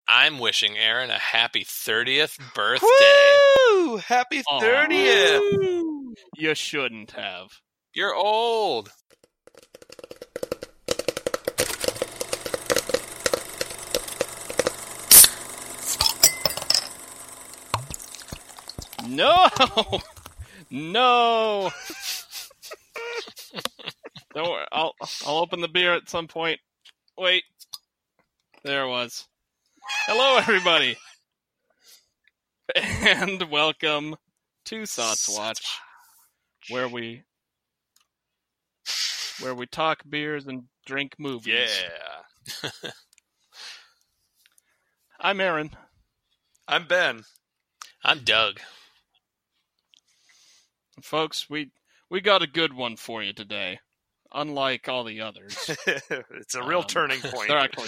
I'm wishing Aaron a happy 30th birthday. Woo! Happy 30th! Aww. You shouldn't have. You're old. No! No! Don't worry. I'll open the beer at some point. Wait. There it was. Hello, everybody. And welcome to Sots Watch, where we talk beers and drink movies. Yeah. I'm Aaron. I'm Ben. I'm Doug. Folks, we got a good one for you today. Unlike all the others. It's a real turning point.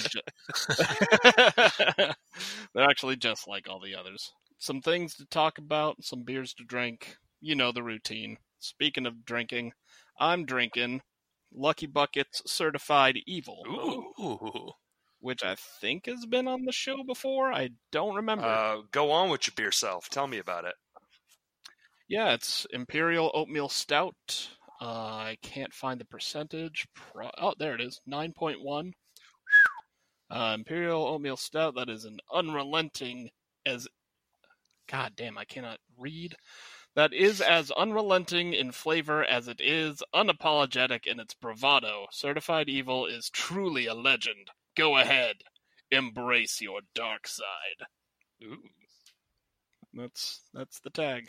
They're actually just like all the others. Some things to talk about, some beers to drink. You know the routine. Speaking of drinking, I'm drinking Lucky Bucket's Certified Evil. Ooh. Which I think has been on the show before. I don't remember. Go on with your beer self. Tell me about it. Yeah, it's Imperial Oatmeal Stout. I can't find the percentage. Oh, there it is. 9.1. Imperial Oatmeal Stout. That is an unrelenting as... God damn, I cannot read. That is as unrelenting in flavor as it is unapologetic in its bravado. Certified Evil is truly a legend. Go ahead. Embrace your dark side. Ooh. That's the tag.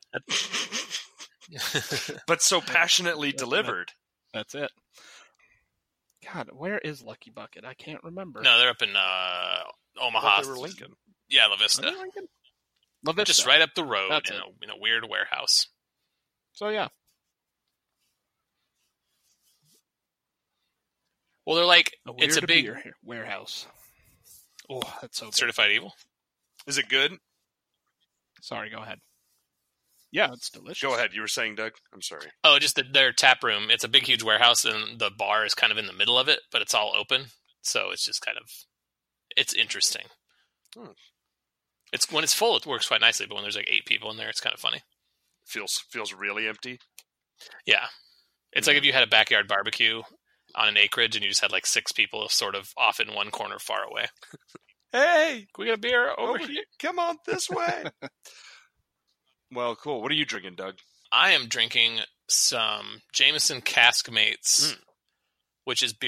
But so passionately delivered. That's it. God, where is Lucky Bucket? I can't remember. No, they're up in Omaha. They were Lincoln. Yeah, La Vista. Are they Lincoln? La Vista. Just right up the road That's in a weird warehouse. So yeah. Well, they're like, It's a big beer warehouse. Oh, that's so good. Certified Evil. Is it good? Sorry, go ahead. Yeah, it's delicious. Go ahead. You were saying, Doug? I'm sorry. Oh, just their tap room. It's a big, huge warehouse, and the bar is kind of in the middle of it, but it's all open. So it's just kind of, it's interesting. It's when it's full, it works quite nicely, but when there's like 8 people in there, it's kind of funny. Feels really empty. Yeah, it's like if you had a backyard barbecue on an acreage, and you just had like 6 people sort of off in one corner, far away. Hey, can we get a beer over here? Come on this way. Well, cool. What are you drinking, Doug? I am drinking some Jameson Caskmates, which is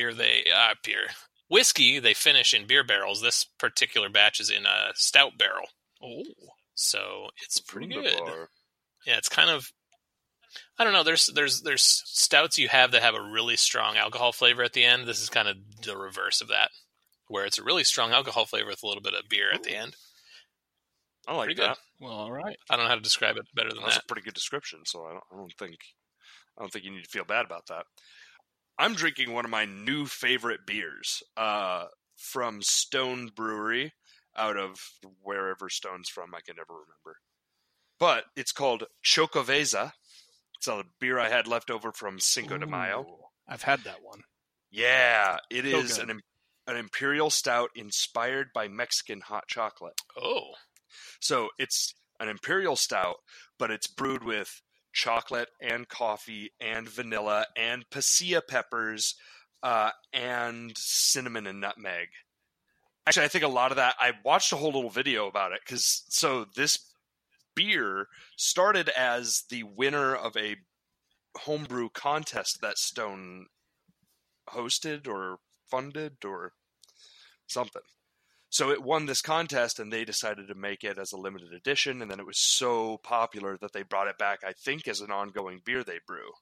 whiskey they finish in beer barrels. This particular batch is in a stout barrel. Oh, so it's pretty good. Wunderbar. Yeah, it's kind of, I don't know. There's stouts you have that have a really strong alcohol flavor at the end. This is kind of the reverse of that, where it's a really strong alcohol flavor with a little bit of beer at the end. I like Pretty that. Good. Well, all right. I don't know how to describe it better than That's that. a pretty good description. So I don't think you need to feel bad about that. I'm drinking one of my new favorite beers from Stone Brewery out of wherever Stone's from. I can never remember. But it's called Xocoveza. It's a beer I had left over from Cinco de Mayo. I've had that one. Yeah, it So is good. an imperial stout inspired by Mexican hot chocolate. Oh. So it's an imperial stout, but it's brewed with chocolate and coffee and vanilla and pasilla peppers and cinnamon and nutmeg. Actually, I think a lot of that, I watched a whole little video about it so this beer started as the winner of a homebrew contest that Stone hosted or funded or something. So it won this contest, and they decided to make it as a limited edition, and then it was so popular that they brought it back, I think, as an ongoing beer they brew.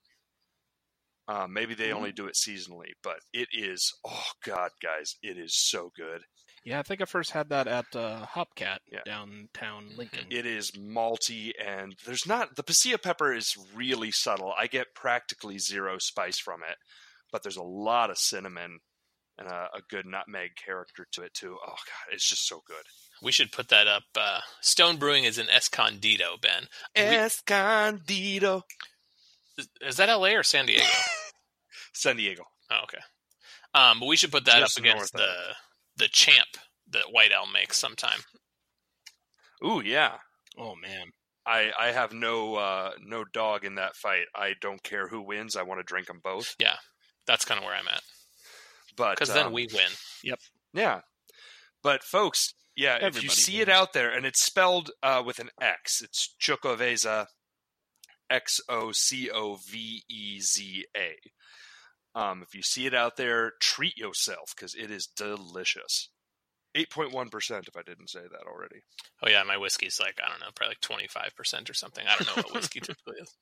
Maybe they only do it seasonally, but it is, oh God, guys, it is so good. Yeah, I think I first had that at Hopcat downtown Lincoln. It is malty, and the pasilla pepper is really subtle. I get practically zero spice from it, but there's a lot of cinnamon and a good nutmeg character to it too. Oh God, it's just so good. We should put that up. Stone Brewing is in Escondido, Ben. Escondido. Is that LA or San Diego? San Diego. Oh, okay. But we should put that Just up against north the Champ that White Elm makes sometime. Ooh, yeah. Oh man. I have no dog in that fight. I don't care who wins. I want to drink them both. Yeah, that's kind of where I'm at. But Because then we win. Yeah. But folks, yeah, if Everybody you see wins. it out there, and it's spelled with an X, it's Xocoveza, Xocoveza. If you see it out there, treat yourself because it is delicious. 8.1%, if I didn't say that already. Oh yeah, my whiskey's like, I don't know, probably like 25% or something. I don't know what whiskey typically is.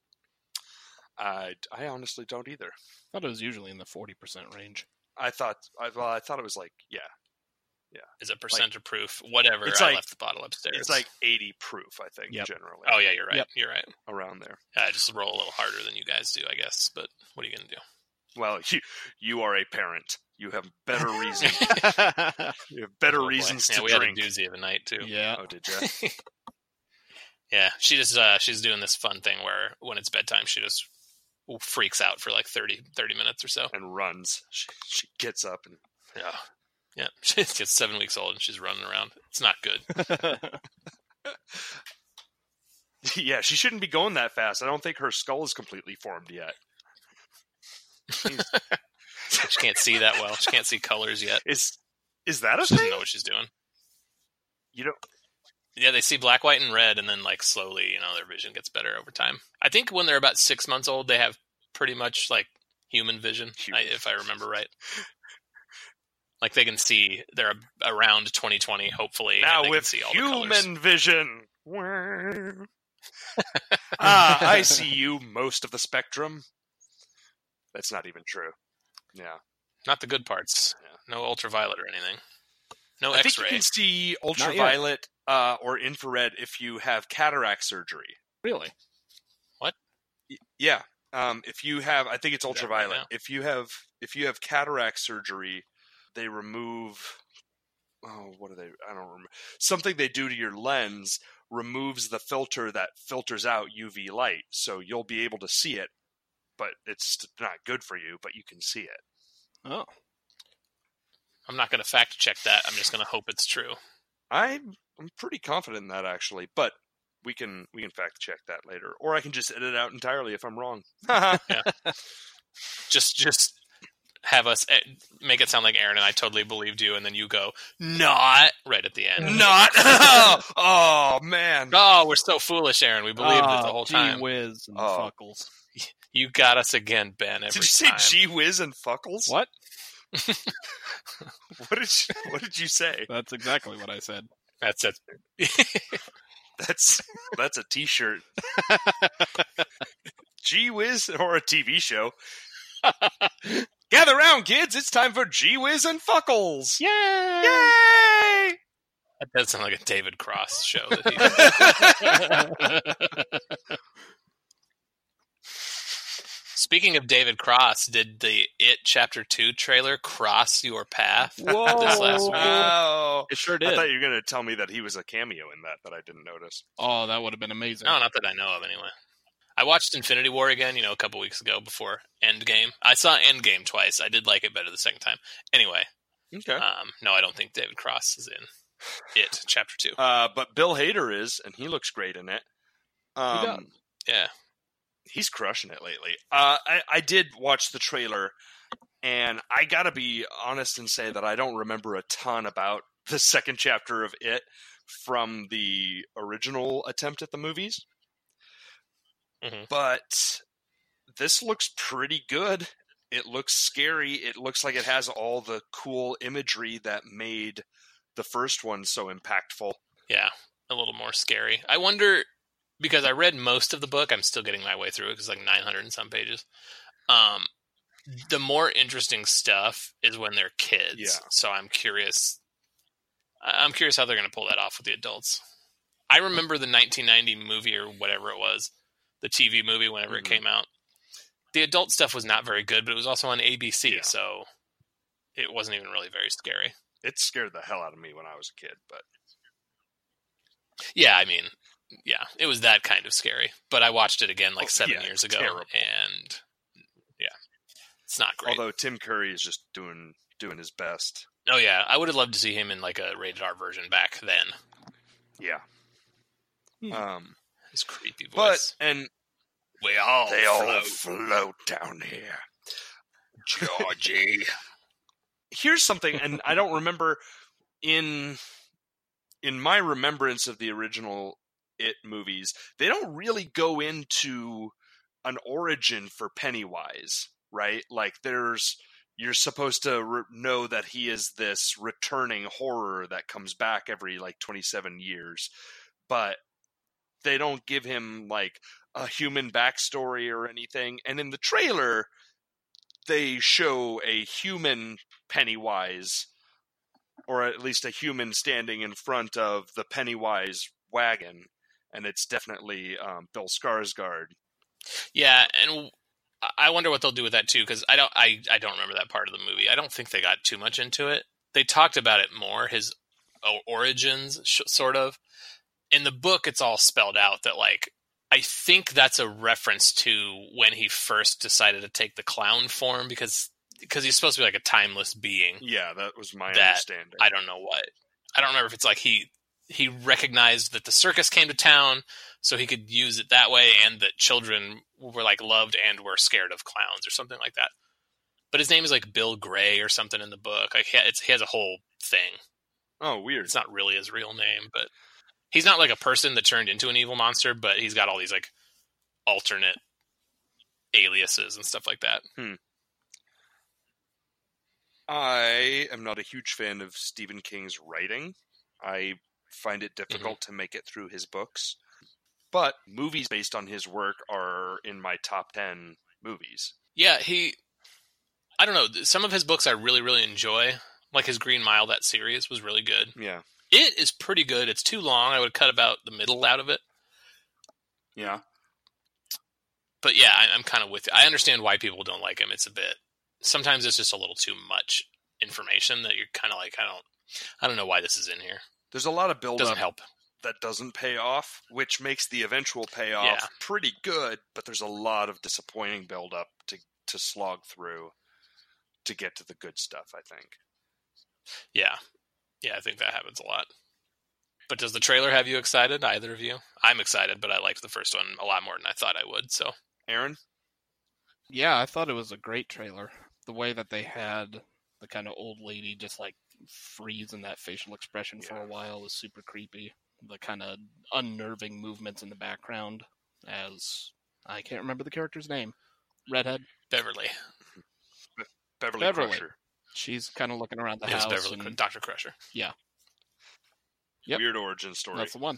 I honestly don't either. I thought it was usually in the 40% range. I thought it was like, yeah. Is it percent or proof? Whatever. It's I like- left the bottle upstairs. It's like 80 proof, I think, Yep. generally. Oh yeah, you're right. Yep. You're right. Around there. I just roll a little harder than you guys do, I guess. But what are you gonna do? Well, you are a parent. You have better reason. You have better Oh, boy. reasons Yeah, to we drink. had a doozy of a night too. Yeah. Oh, did you? Yeah, she just she's doing this fun thing where when it's bedtime, she just freaks out for like 30 minutes or so. And runs. She gets up and Yeah. She gets 7 weeks old and she's running around. It's not good. yeah, she shouldn't be going that fast. I don't think her skull is completely formed yet. She can't see that well. She can't see colors yet. Is that a She doesn't thing? know what she's doing. You don't. Yeah, they see black, white, and red, and then like slowly, their vision gets better over time. I think when they're about 6 months old, they have pretty much like human vision, if I remember right. Like they can see, they're around 20/20, hopefully. Now and they with can see all the colors. human vision. I see you most of the spectrum. That's not even true. Yeah. Not the good parts. Yeah. No ultraviolet or anything. No I think you X-ray. can see ultraviolet or infrared if you have cataract surgery. Really? Yeah. If you have, I think it's Is that right ultraviolet. now? If you have cataract surgery, they remove. Oh, what do they? I don't remember. Something they do to your lens removes the filter that filters out UV light, so you'll be able to see it, but it's not good for you. But you can see it. Oh. I'm not going to fact check that. I'm just going to hope it's true. I'm pretty confident in that actually, but we can fact check that later, or I can just edit it out entirely if I'm wrong. Just have us make it sound like Aaron and I totally believed you, and then you go, not, right at the end. Not. Oh man. Oh, we're so foolish, Aaron. We believed it the whole time. Gee whiz and Oh. fuckles. You got us again, Ben, every Did you say time. gee whiz and fuckles? What? What did you say? That's exactly what I said. That's it. That's a t-shirt. Gee whiz or a TV show. Gather round, kids. It's time for Gee whiz and fuckles. Yay! Yay! That does sound like a David Cross show. That he Speaking of David Cross, did the It Chapter 2 trailer cross your path Whoa. this last week? Oh, It sure I did. thought you were going to tell me that he was a cameo in that I didn't notice. Oh, that would have been amazing. No, not that I know of, anyway. I watched Infinity War again, a couple weeks ago before Endgame. I saw Endgame twice. I did like it better the second time. Anyway, Okay. no, I don't think David Cross is in It Chapter 2. But Bill Hader is, and he looks great in it. does. Yeah. He's crushing it lately. I did watch the trailer, and I gotta be honest and say that I don't remember a ton about the second chapter of It from the original attempt at the movies. Mhm. But this looks pretty good. It looks scary. It looks like it has all the cool imagery that made the first one so impactful. Yeah, a little more scary. I wonder, because I read most of the book, I'm still getting my way through it because it's like 900 and some pages. The more interesting stuff is when they're kids. Yeah. So I'm curious. I'm curious how they're going to pull that off with the adults. I remember the 1990 movie or whatever it was, the TV movie whenever it Mhm. came out. The adult stuff was not very good, but it was also on ABC, Yeah. so it wasn't even really very scary. It scared the hell out of me when I was a kid, but Yeah, I mean, yeah, it was that kind of scary. But I watched it again like 7 yeah, years ago, terrible. and yeah, it's not great. although Tim Curry is just doing his best. Oh yeah, I would have loved to see him in like a rated R version back then. Yeah. His creepy But voice. and They all float down here, Georgie. Here's something, and I don't remember in my remembrance of the original It movies, they don't really go into an origin for Pennywise, right? Like you're supposed to know that he is this returning horror that comes back every like 27 years, but they don't give him like a human backstory or anything. And in the trailer, they show a human Pennywise, or at least a human standing in front of the Pennywise wagon, and it's definitely Bill Skarsgård. Yeah, and I wonder what they'll do with that too, because I don't remember that part of the movie. I don't think they got too much into it. They talked about it more, his origins, sort of. In the book, it's all spelled out that, like, I think that's a reference to when he first decided to take the clown form, because he's supposed to be like a timeless being. Yeah, that was my understanding. I don't know what. I don't remember if it's like he recognized that the circus came to town, so he could use it that way, and that children were like loved and were scared of clowns or something like that. But his name is like Bill Gray or something in the book. Like he has a whole thing. Oh, weird. It's not really his real name, but he's not like a person that turned into an evil monster, but he's got all these like alternate aliases and stuff like that. I am not a huge fan of Stephen King's writing. I find it difficult to make it through his books. But movies based on his work are in my top 10 movies. Yeah, I don't know. Some of his books I really, really enjoy. Like his Green Mile, that series was really good. Yeah. It is pretty good. It's too long. I would cut about the middle out of it. Yeah. But yeah, I'm kind of with you. I understand why people don't like him. Sometimes it's just a little too much information that you're kind of like, I don't know why this is in here. There's a lot of build-up. Doesn't help. That doesn't pay off, which makes the eventual payoff pretty good, but there's a lot of disappointing build-up to slog through to get to the good stuff, I think. Yeah. Yeah, I think that happens a lot. But does the trailer have you excited, either of you? I'm excited, but I liked the first one a lot more than I thought I would, so. Aaron? Yeah, I thought it was a great trailer. The way that they had the kind of old lady just like freeze in that facial expression for a while was super creepy. The kind of unnerving movements in the background as I can't remember the character's name. Redhead? Beverly. Beverly Crusher. She's kind of looking around the Yes, house. Beverly, Dr. Crusher. Yeah. Yep. Weird origin story. That's the one.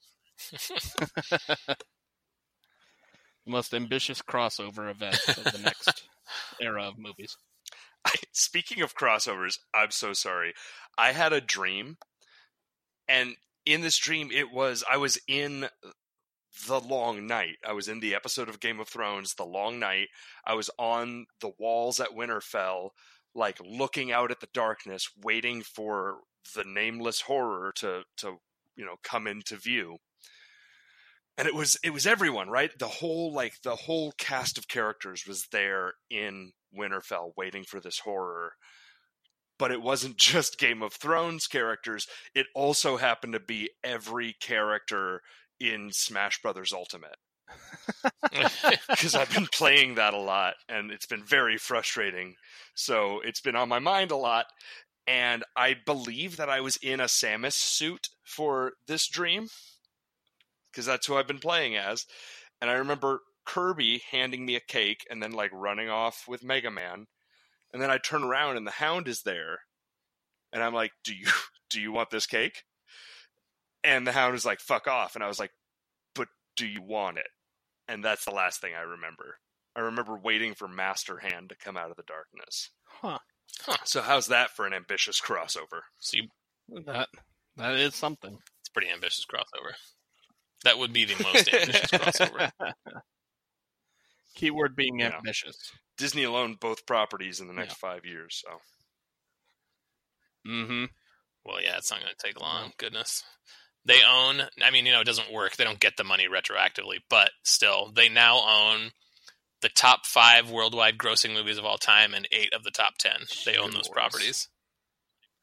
Most ambitious crossover event of the next era of movies. Speaking of crossovers, I'm so sorry. I had a dream, and in this dream, I was in The Long Night. I was in the episode of Game of Thrones, The Long Night. I was on the walls at Winterfell, like looking out at the darkness, waiting for the nameless horror to come into view. And it was everyone, right? The whole cast of characters was there in Winterfell waiting for this horror. But it wasn't just Game of Thrones characters. It also happened to be every character in Smash Brothers Ultimate. Because I've been playing that a lot, and it's been very frustrating. So it's been on my mind a lot. And I believe that I was in a Samus suit for this dream, because that's who I've been playing as. And I remember Kirby handing me a cake and then like running off with Mega Man. And then I turn around and the Hound is there. And I'm like, do you want this cake? And the Hound was like, fuck off. And I was like, but do you want it? And that's the last thing I remember. I remember waiting for Master Hand to come out of the darkness. Huh. So how's that for an ambitious crossover? So That is something. it's a pretty ambitious crossover. That would be the most ambitious crossover. Keyword being ambitious. Disney will own both properties in the next 5 years. So. Mm-hmm. Well, yeah, it's not going to take long. Goodness. They own, it doesn't work. They don't get the money retroactively, but still, they now own the top 5 worldwide grossing movies of all time and 8 of the top 10. They own those properties.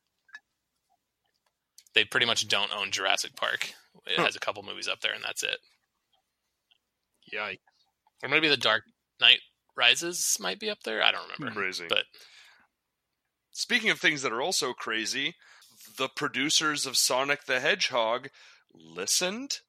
They pretty much don't own Jurassic Park. It has a couple movies up there, and that's it. Yikes. Or maybe The Dark Knight Rises might be up there. I don't remember. Crazy. But speaking of things that are also crazy, the producers of Sonic the Hedgehog listened.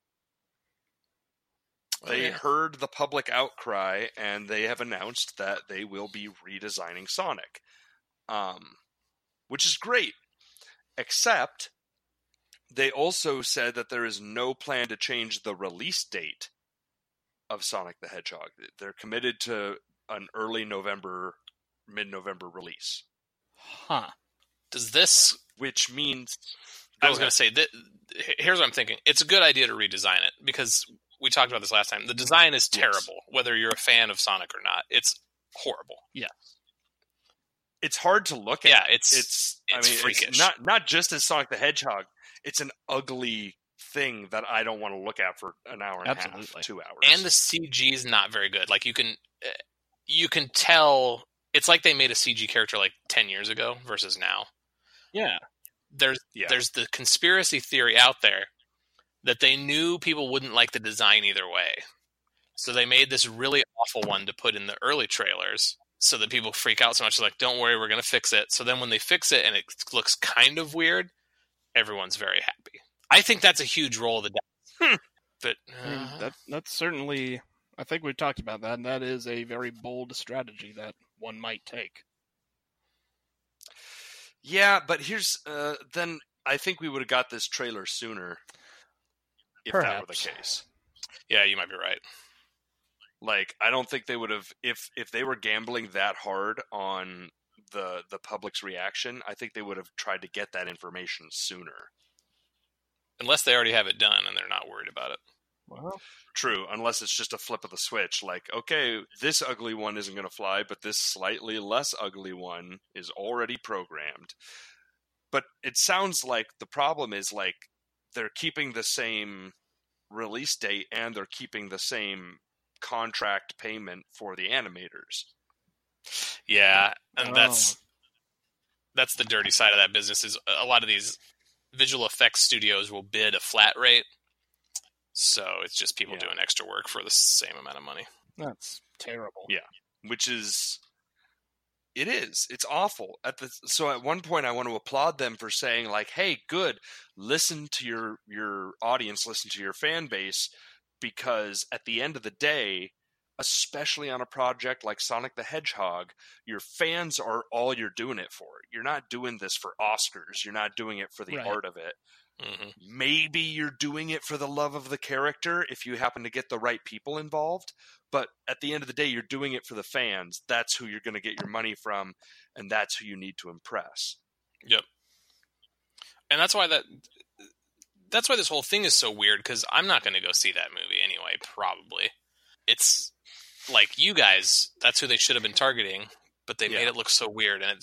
They heard the public outcry, and they have announced that they will be redesigning Sonic, which is great. Except, they also said that there is no plan to change the release date of Sonic the Hedgehog. They're committed to an early November, mid-November release. Huh. does this... Which means... I was going to say, here's what I'm thinking. It's a good idea to redesign it, because we talked about this last time. The design is terrible, whether you're a fan of Sonic or not. It's horrible. Yeah. It's hard to look at. Yeah, it's freakish. It's not just as Sonic the Hedgehog. It's an ugly thing that I don't want to look at for an hour and a half, 2 hours. And the CG is not very good. Like, you can tell... It's like they made a CG character like 10 years ago versus now. Yeah. There's the conspiracy theory out there that they knew people wouldn't like the design either way. So they made this really awful one to put in the early trailers so that people freak out so much. They're like, don't worry, we're going to fix it. So then when they fix it and it looks kind of weird, everyone's very happy. I think that's a huge roll of the dice. But that's certainly... I think we've talked about that, and that is a very bold strategy that one might take. Yeah, but here's... then I think we would have got this trailer sooner if Perhaps. that were the case. Yeah, you might be right. Like, I don't think they would have... If they were gambling that hard on the public's reaction, I think they would have tried to get that information sooner. Unless they already have it done and they're not worried about it. Well, True, unless it's just a flip of the switch. Like, okay, this ugly one isn't going to fly, but this slightly less ugly one is already programmed. But it sounds like the problem is, like, they're keeping the same release date and they're keeping the same contract payment for the animators. Yeah, and that's the dirty side of that business. Is a lot of these visual effects studios will bid a flat rate, so it's just people doing extra work for the same amount of money. that's terrible. Yeah, which is... It's awful. So at one point I want to applaud them for saying, like, hey, good, listen to your audience, listen to your fan base, because at the end of the day, especially on a project like Sonic the Hedgehog, your fans are all you're doing it for. You're not doing this for Oscars. You're not doing it for the art of it. Mm-hmm. Maybe you're doing it for the love of the character if you happen to get the right people involved. But at the end of the day, you're doing it for the fans. That's who you're going to get your money from, and that's who you need to impress. Yep. And that's why this whole thing is so weird, because I'm not going to go see that movie anyway, probably. It's like, you guys, that's who they should have been targeting, but they made it look so weird, and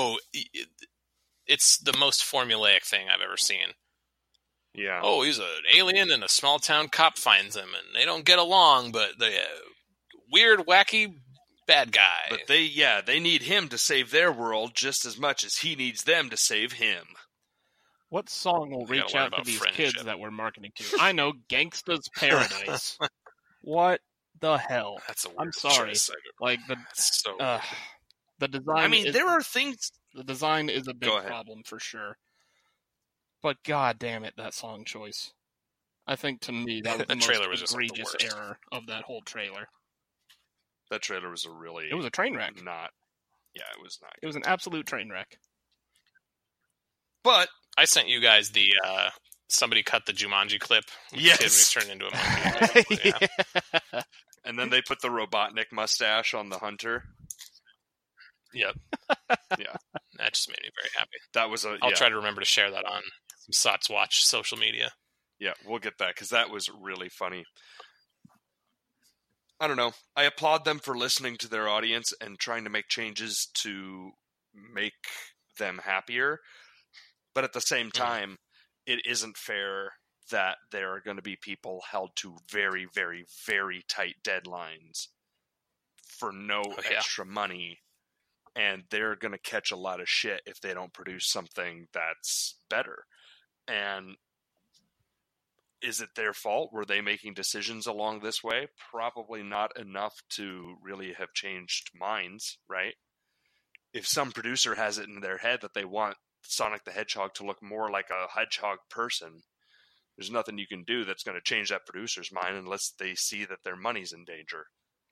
it's the most formulaic thing I've ever seen. Yeah. Oh, he's an alien and a small town cop finds him, and they don't get along, but the weird, wacky bad guy. But they need him to save their world just as much as he needs them to save him. What song will We gotta reach learn out to about these friendship. kids that we're marketing to? I know, Gangsta's Paradise. What the hell? That's a weird I'm sorry. choice. Like, So the design... I mean, there are things... The design is a big Go ahead. problem for sure. But god damn it, that song choice. I think, to me, that was the That trailer most was just, like, the egregious worst. error of that whole trailer. That trailer was a really... It was a train wreck. not... Yeah, it was not. It was an absolute train wreck. But... I sent you guys the somebody cut the Jumanji clip. With Yes. the kid when he's turned into a monkey. Yeah. And then they put the Robotnik mustache on the hunter. Yep. Yeah. That just made me very happy. That was a... I'll try to remember to share that on some Sots Watch social media. Yeah, we'll get that, because that was really funny. I don't know. I applaud them for listening to their audience and trying to make changes to make them happier. But at the same time, it isn't fair that there are going to be people held to very, very, very tight deadlines for no extra money. And they're going to catch a lot of shit if they don't produce something that's better. And is it their fault? Were they making decisions along this way? Probably not enough to really have changed minds, right? If some producer has it in their head that they want Sonic the Hedgehog to look more like a hedgehog person, there's nothing you can do that's going to change that producer's mind unless they see that their money's in danger.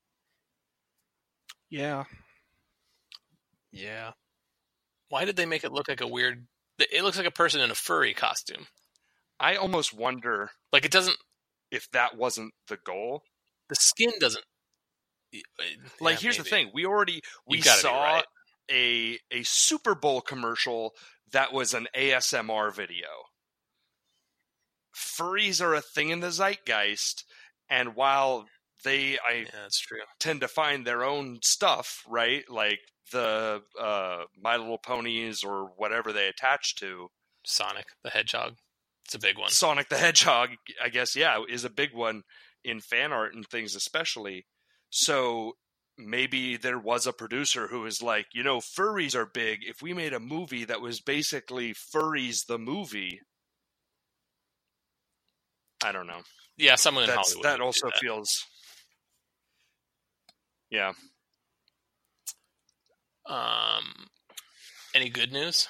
Yeah. Yeah. Why did they make it look like a weird... It looks like a person in a furry costume. I almost wonder Like, it doesn't... if that wasn't the goal. The skin doesn't... Like, here's the thing. We gotta saw be right. a Super Bowl commercial that was an ASMR video. Furries are a thing in the zeitgeist, and while Yeah, that's true. tend to find their own stuff, right? Like the My Little Ponies or whatever they attach to. Sonic the Hedgehog. It's a big one. Sonic the Hedgehog, I guess, yeah, is a big one in fan art and things especially. So maybe there was a producer who was like, furries are big. If we made a movie that was basically Furries the movie, I don't know. Yeah, someone in Hollywood. That would also do that. feels... Yeah. Any good news?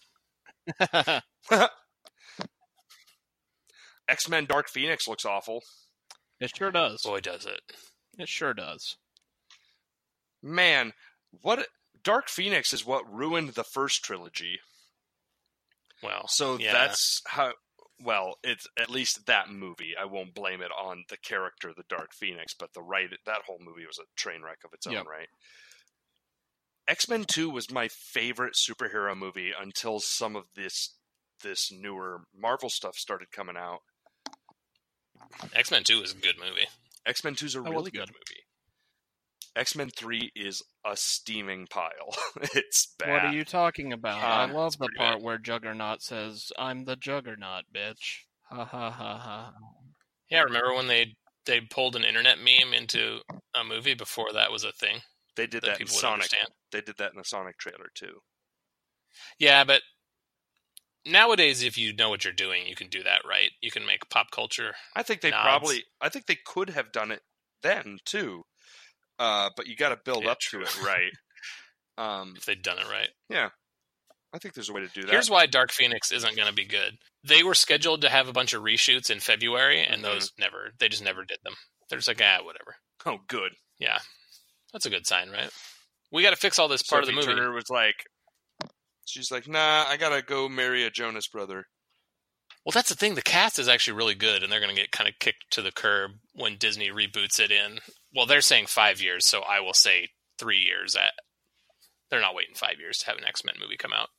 X-Men Dark Phoenix looks awful. It sure does. Boy, does it. It sure does. Man, Dark Phoenix is what ruined the first trilogy. Well, So yeah. that's how... Well, it's at least that movie. I won't blame it on the character, the Dark Phoenix, but that whole movie was a train wreck of its own, Yep. right? X-Men 2 was my favorite superhero movie until some of this newer Marvel stuff started coming out. X-Men 2 is a good movie. X-Men 2 is a That was really good good. movie. X-Men 3 is a steaming pile. It's bad. What are you talking about? I love it's the pretty part bad. where Juggernaut says, "I'm the Juggernaut, bitch." Ha ha ha ha. Yeah, remember when they pulled an internet meme into a movie before that was a thing They did that that in people would Sonic. understand? They did that in the Sonic trailer too. Yeah, but nowadays, if you know what you're doing, you can do that right. You can make pop culture. I think they Nods. could have done it then too. But you got to build Yeah, up true. to it, right? If they'd done it right. Yeah, I think there's a way to do that. Here's why Dark Phoenix isn't going to be good. They were scheduled to have a bunch of reshoots in February, and they just never did them. They're just like, whatever. Oh, good. Yeah, that's a good sign, right? We got to fix all this part of the Sophie movie. Turner was like, she's like, nah, I gotta go marry a Jonas brother. Well, that's the thing. The cast is actually really good, and they're going to get kind of kicked to the curb when Disney reboots it in. Well, they're saying 5 years, so I will say 3 years. They're not waiting 5 years to have an X-Men movie come out.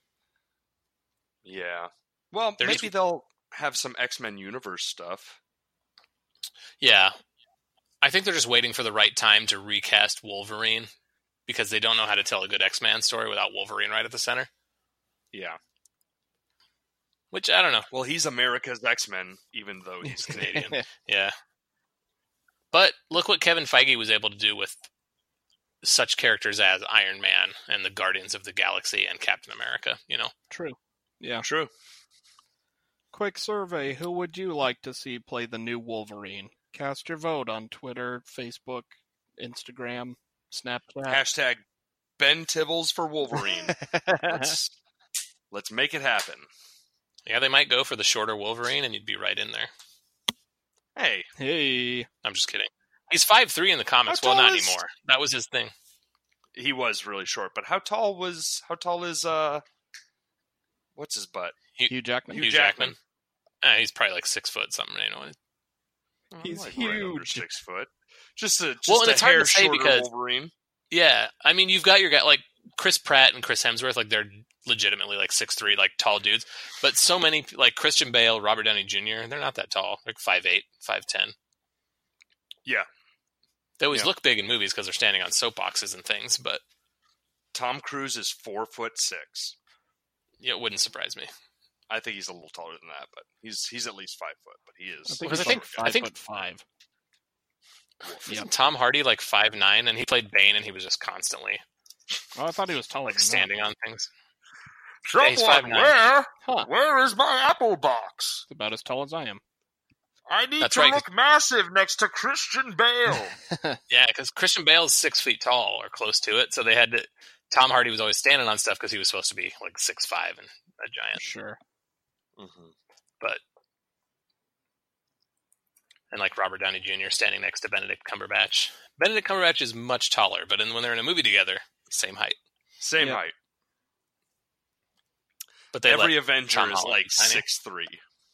Yeah. Well, They're maybe just- they'll have some X-Men universe stuff. Yeah. I think they're just waiting for the right time to recast Wolverine because they don't know how to tell a good X-Men story without Wolverine right at the center. Yeah. Which, I don't know. Well, he's America's X-Men, even though he's Canadian. Yeah. But look what Kevin Feige was able to do with such characters as Iron Man and the Guardians of the Galaxy and Captain America, True. Yeah. True. Quick survey: who would you like to see play the new Wolverine? Cast your vote on Twitter, Facebook, Instagram, Snapchat. Hashtag Ben Tibbles for Wolverine. Let's make it happen. Yeah, they might go for the shorter Wolverine and you'd be right in there. Hey, Hey. I'm just kidding. He's 5'3" in the comics. How Well, tall not is- anymore. That was his thing. he was really short, but how tall is what's his butt? Hugh Jackman. Hugh Jackman. He's probably like 6 foot something. He's Like right under huge. 6 foot. Just a Well, and a it's hard hair to say shorter because- Wolverine. Yeah, I mean, you've got your guy like Chris Pratt and Chris Hemsworth, like they're legitimately like 6'3", like tall dudes. But so many like Christian Bale, Robert Downey Jr., they're not that tall. Like 5'8", 5'10". Yeah. They always Yeah. look big in movies because they're standing on soapboxes and things. But Tom Cruise is 4'6". yeah, it wouldn't surprise me. I think he's a little taller than that, but he's at least 5 foot. But he is. I think Because he's I think- like I think- 5'5". Isn't Tom Hardy like 5'9", and he played Bane, and he was just constantly Oh, I thought he was taller like than standing on things. Yeah, he's 5'9". Where is my apple box? It's about as tall as I am. I need That's to right, look massive next to Christian Bale. Yeah, because Christian Bale's 6 feet tall or close to it, so they had to. Tom Hardy was always standing on stuff because he was supposed to be like 6'5" and a giant. Sure. Mm-hmm. But and like Robert Downey Jr. standing next to Benedict Cumberbatch. Benedict Cumberbatch is much taller, but when they're in a movie together, same height. Same Yep. height. But they Every let Avenger Tom is Holland like be tiny. 6'3".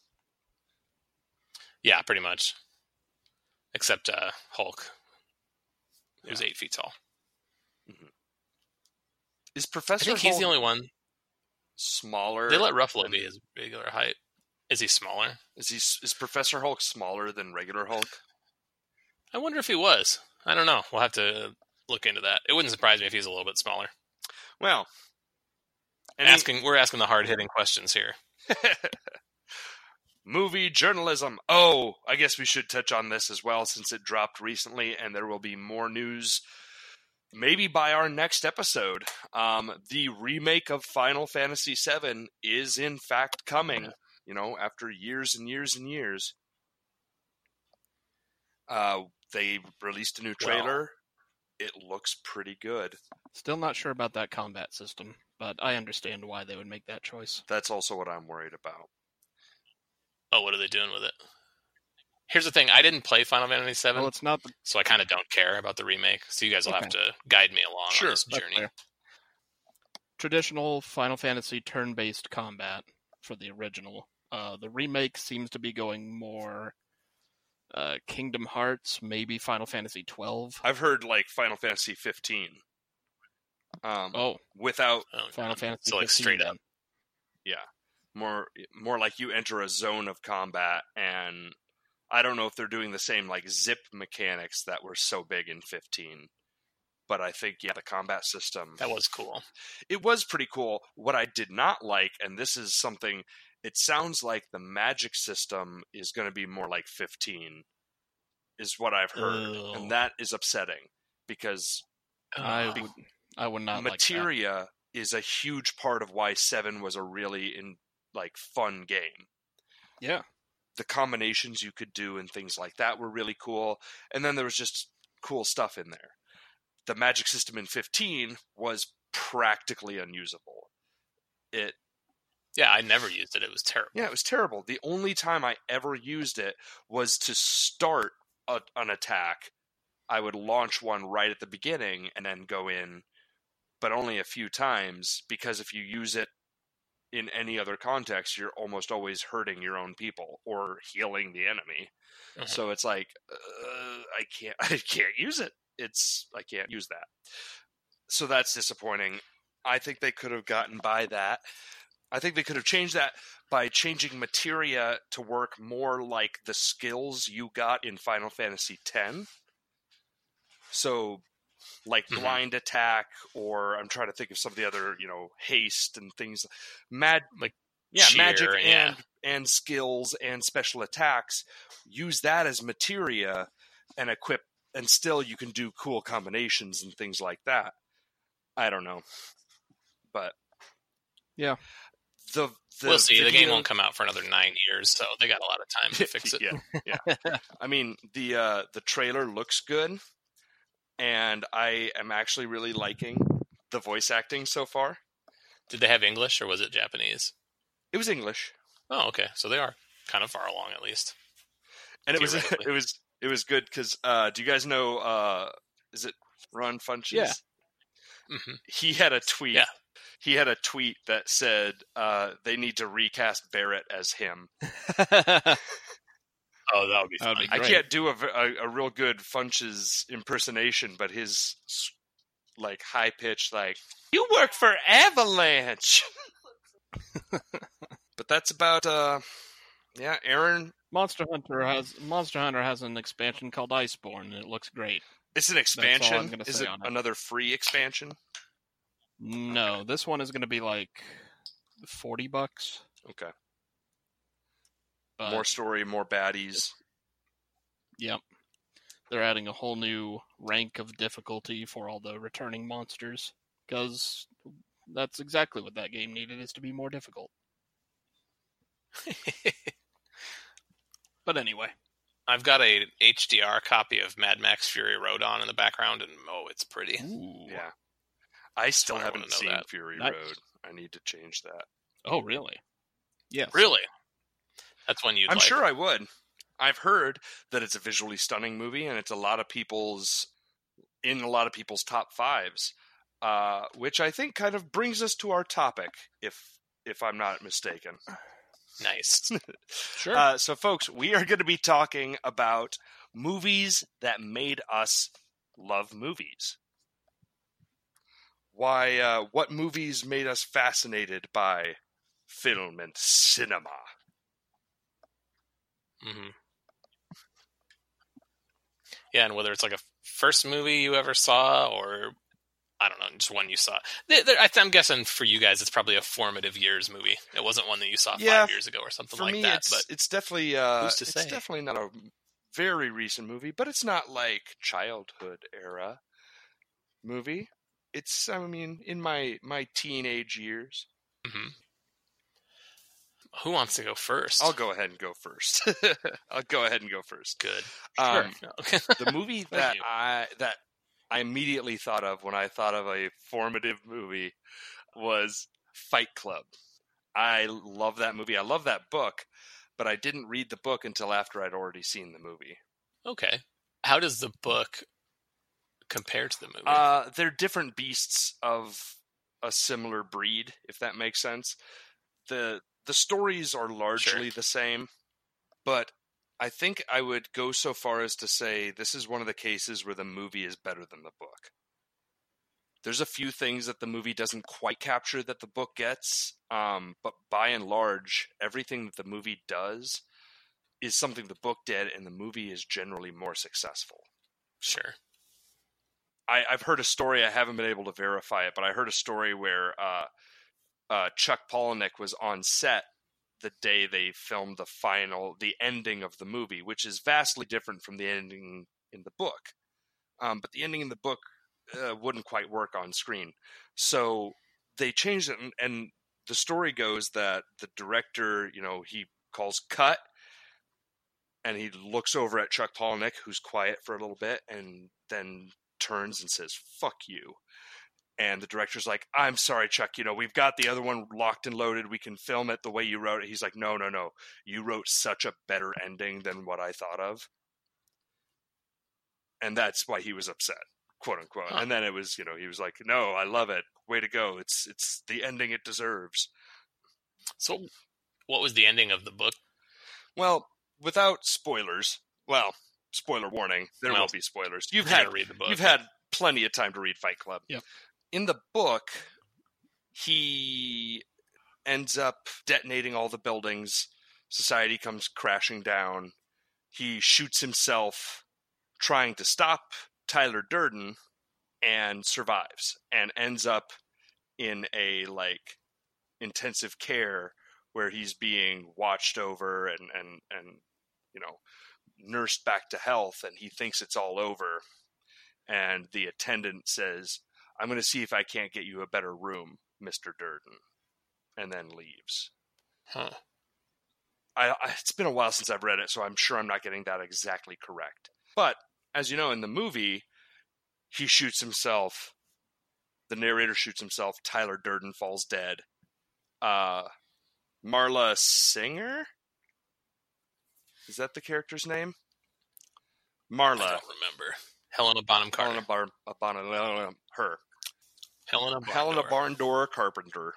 Yeah, pretty much. Except Hulk, who's 8 feet tall. Is I Professor think he's Hulk the only one. smaller? They let Ruffalo than- be his regular height. Is he smaller? Is Professor Hulk smaller than regular Hulk? I wonder if he was. I don't know. We'll have to look into that. It wouldn't surprise me if he's a little bit smaller. Well, We're asking the hard-hitting questions here. movie journalism. Oh, I guess we should touch on this as well since it dropped recently, and there will be more news maybe by our next episode. The remake of Final Fantasy VII is in fact coming, after years and years and years. They released a new trailer. It looks pretty good. Still not sure about that combat system, but I understand why they would make that choice. That's also what I'm worried about. Oh, what are they doing with it? Here's the thing. I didn't play Final Fantasy VII, Well, it's not the so I kind of don't care about the remake. So you guys will have to guide me along Sure, on this that's journey. fair. Traditional Final Fantasy turn-based combat for the original. The remake seems to be going more Kingdom Hearts, maybe Final Fantasy 12. I've heard like Final Fantasy 15. Without Oh, Final Fantasy so like 15 straight then. up. more like you enter a zone of combat, and I don't know if they're doing the same like zip mechanics that were so big in 15. But I think the combat system, That was cool. it was pretty cool. What I did not like, and this is something, it sounds like the magic system is going to be more like 15, is what I've heard, Ugh. and that is upsetting because I would not like that. materia is a huge part of why 7 was a really fun game. Yeah. The combinations you could do and things like that were really cool, and then there was just cool stuff in there. The magic system in 15 was practically unusable. Yeah, I never used it. It was terrible. Yeah, it was terrible. The only time I ever used it was to start an attack. I would launch one right at the beginning and then go in, but only a few times, because if you use it in any other context, you're almost always hurting your own people or healing the enemy. Mhm. So it's like, I can't use it. I can't use that. So that's disappointing. I think they could have gotten by that. I think they could have changed that by changing materia to work more like the skills you got in Final Fantasy X. So, like blind attack, or I'm trying to think of some of the other, haste and things. Cheer, Magic yeah. and skills and special attacks. Use that as materia and equip, and still you can do cool combinations and things like that. I don't know, but Yeah. We'll see. The game video- won't come out for another 9 years, so they got a lot of time to fix it. Yeah. I mean, the trailer looks good, and I am actually really liking the voice acting so far. Did they have English or was it Japanese? It was English, Oh, okay. So they are kind of far along at least. and it was Theoretically. it was good because do you guys know? Is it Ron Funches? Yeah. Mhm. He had a tweet. Yeah. He had a tweet that said they need to recast Barrett as him. Oh, that would be That'd fun. be I great. can't do a real good Funches impersonation, but his high pitched you work for Avalanche. But that's about Aaron. Monster Hunter has an expansion called Iceborne, and it looks great. It's an all I'm expansion. gonna Is say it on it. another free expansion? No, this one is going to be like $40. Okay. But, More story, more baddies. Yep. They're adding a whole new rank of difficulty for all the returning monsters. Because That's exactly what that game needed, is to be more difficult. But anyway. I've got a HDR copy of Mad Max Fury Road on in the background, and it's pretty. Ooh. Yeah. I still why I wanna haven't know seen that. Fury Nice. Road. I need to change that. Oh, really? Yes. Really? That's one you'd I'm like. sure I would. I've heard that it's a visually stunning movie, and it's in a lot of people's top fives, which I think kind of brings us to our topic, if I'm not mistaken. Nice. Sure. So, folks, we are going to be talking about movies that made us love movies. Why? What movies made us fascinated by film and cinema? Mm-hmm. Yeah, and whether it's like a first movie you ever saw, or I don't know, just one you saw. I'm guessing for you guys, it's probably a formative years movie. It wasn't one that you saw 5 years ago or something For like me, that. But it's definitely who's to it's say? definitely not a very recent movie, but it's not like childhood era movie. It's, I mean, in my teenage years. Mm-hmm. Who wants to go first? I'll go ahead and go first. Good. Um, Sure. the movie Thank you. that I immediately thought of when I thought of a formative movie was Fight Club. I love that movie. I love that book, but I didn't read the book until after I'd already seen the movie. Okay. How does the book compare to the movie? They're different beasts of a similar breed, if that makes sense. The stories are largely the same, but I think I would go so far as to say this is one of the cases where the movie is better than the book. There's a few things that the movie doesn't quite capture that the book gets, but by and large, everything that the movie does is something the book did, and the movie is generally more successful. Sure. I've heard a story, I haven't been able to verify it, but I heard a story where Chuck Palahniuk was on set the day they filmed the ending of the movie, which is vastly different from the ending in the book. But the ending in the book wouldn't quite work on screen. So they changed it, and the story goes that the director, he calls cut, and he looks over at Chuck Palahniuk, who's quiet for a little bit, and then turns and says, "Fuck you." And the director's like, "I'm sorry, Chuck, we've got the other one locked and loaded. We can film it the way you wrote it." He's like, No. You wrote such a better ending than what I thought of. And that's why he was upset, quote unquote. Huh. And then it was, he was like, "No, I love it. Way to go. It's the ending it deserves." So, what was the ending of the book? Well, without spoilers, spoiler warning, there will be spoilers. You've You're had gonna read the book. You've had plenty of time to read Fight Club. Yep. In the book, he ends up detonating all the buildings. Society comes crashing down. He shoots himself trying to stop Tyler Durden and survives and ends up in a intensive care where he's being watched over and nursed back to health, and he thinks it's all over. And the attendant says, "I'm going to see if I can't get you a better room, Mr. Durden," and then leaves. Huh. It's been a while since I've read it, so I'm sure I'm not getting that exactly correct. But, as you know, in the movie, he shoots himself. The narrator shoots himself. Tyler Durden falls dead. Marla Singer? Is that the character's name? Marla. I don't remember. Helena Bonham Carter. Her. Helena Barndor Carpenter